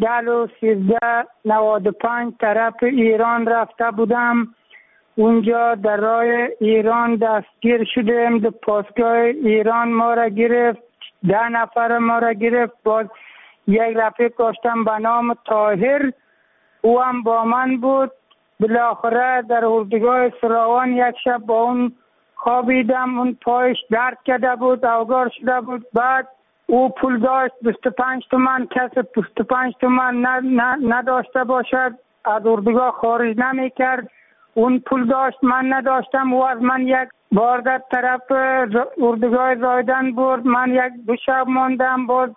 10/13/95 طرف ایران رفته بودم. اونجا در راه ایران دستگیر شدیم. در پاسگاه ایران ما را گرفت، 10 نفر ما را گرفت. باز یک رفیق داشتم به نام طاهر، او هم با من بود. بالاخره در اردوگاه سراوان یک شب با اون خوابیدم. اون پایش درد کرده بود، اوگار شده بود. بعد او پول داشت 25 تومن. کسی 25 تومن نداشته باشد از اردوگاه خارج نمی کرد. اون پول داشت، من نداشتم. او از من یک بار در طرف اردوگاه زایدن برد. من 1-2 شب ماندم. باز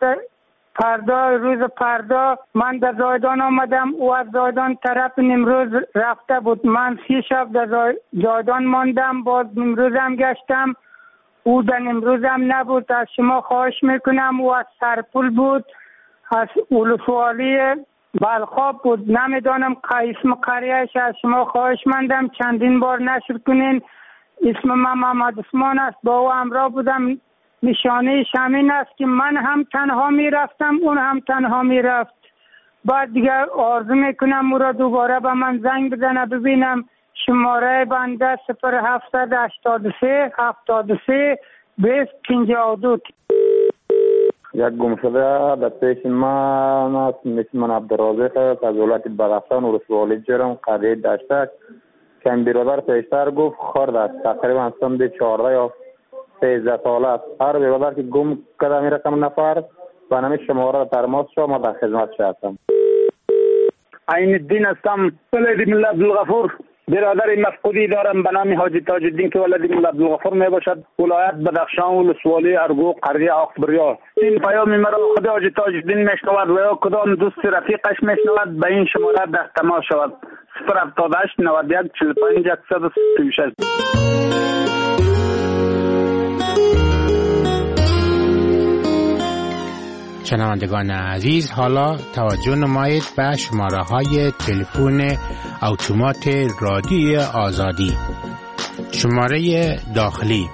روز فردا من در زایدان آمدم. او از زایدان طرف نیمروز رفته بود. من 3 شب در زایدان ماندم. باز نیمروز هم گشتم، او در نیمروز هم نبود. از شما خواهش میکنم، او از سرپل بود، از ولسوالی بلخاب بود. نمیدانم اسم قریهش. از شما خواهش مندم چندین بار نشر کنین. اسم من محمد عثمان است، با او همراه بودم. نشانه همین است که من هم تنها می رفتم، اون هم تنها می رفت. بعد دیگر آرزو میکنم او را دوباره به من زنگ بزنه ببینم. شماره بنده 0783 73 2052. یک گمشده در پیش من است. مثل من عبدالرازق است از ولایت بدخشان ولسوالی جرم قریه دشتک. که این برادر پیشتر گفت خرد است، تقریبا سن 14 یا 13 ساله است. هر برادر که گم کرده می رقم نفر و نمی شماره ترماس شو ما در خدمت هستم. عین الدین هستم، ولد ملا عبدالغفور. برادر مفقودی دارم به نام حاجی تاج الدین که ولد ملا عبدالغفور می باشد. ولایت بدخشان ولسوالی ارگو قریه آقبریا. این پیام مرا خود حاجی تاج الدین میشنود و یا کدام دوست رفیقش میشنود به این شماره در تماس شود. 078 91 45 136. شنوندگان عزیز، حالا توجه نمایید به شماره های تلفن اتومات رادیوی آزادی. شماره داخلی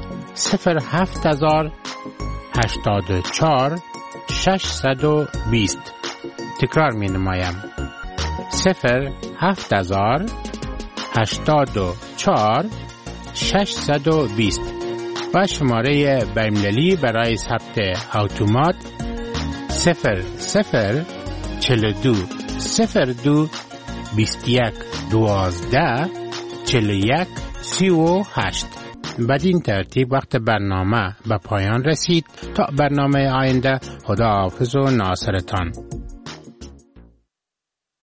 07084 620. تکرار می نمایم 07084 620 و شماره بین‌المللی برای ثبت اتومات 0042 02 21 12 41 38. بدین ترتیب وقت برنامه به پایان رسید. تا برنامه آینده، خدا حافظ و ناصرتان.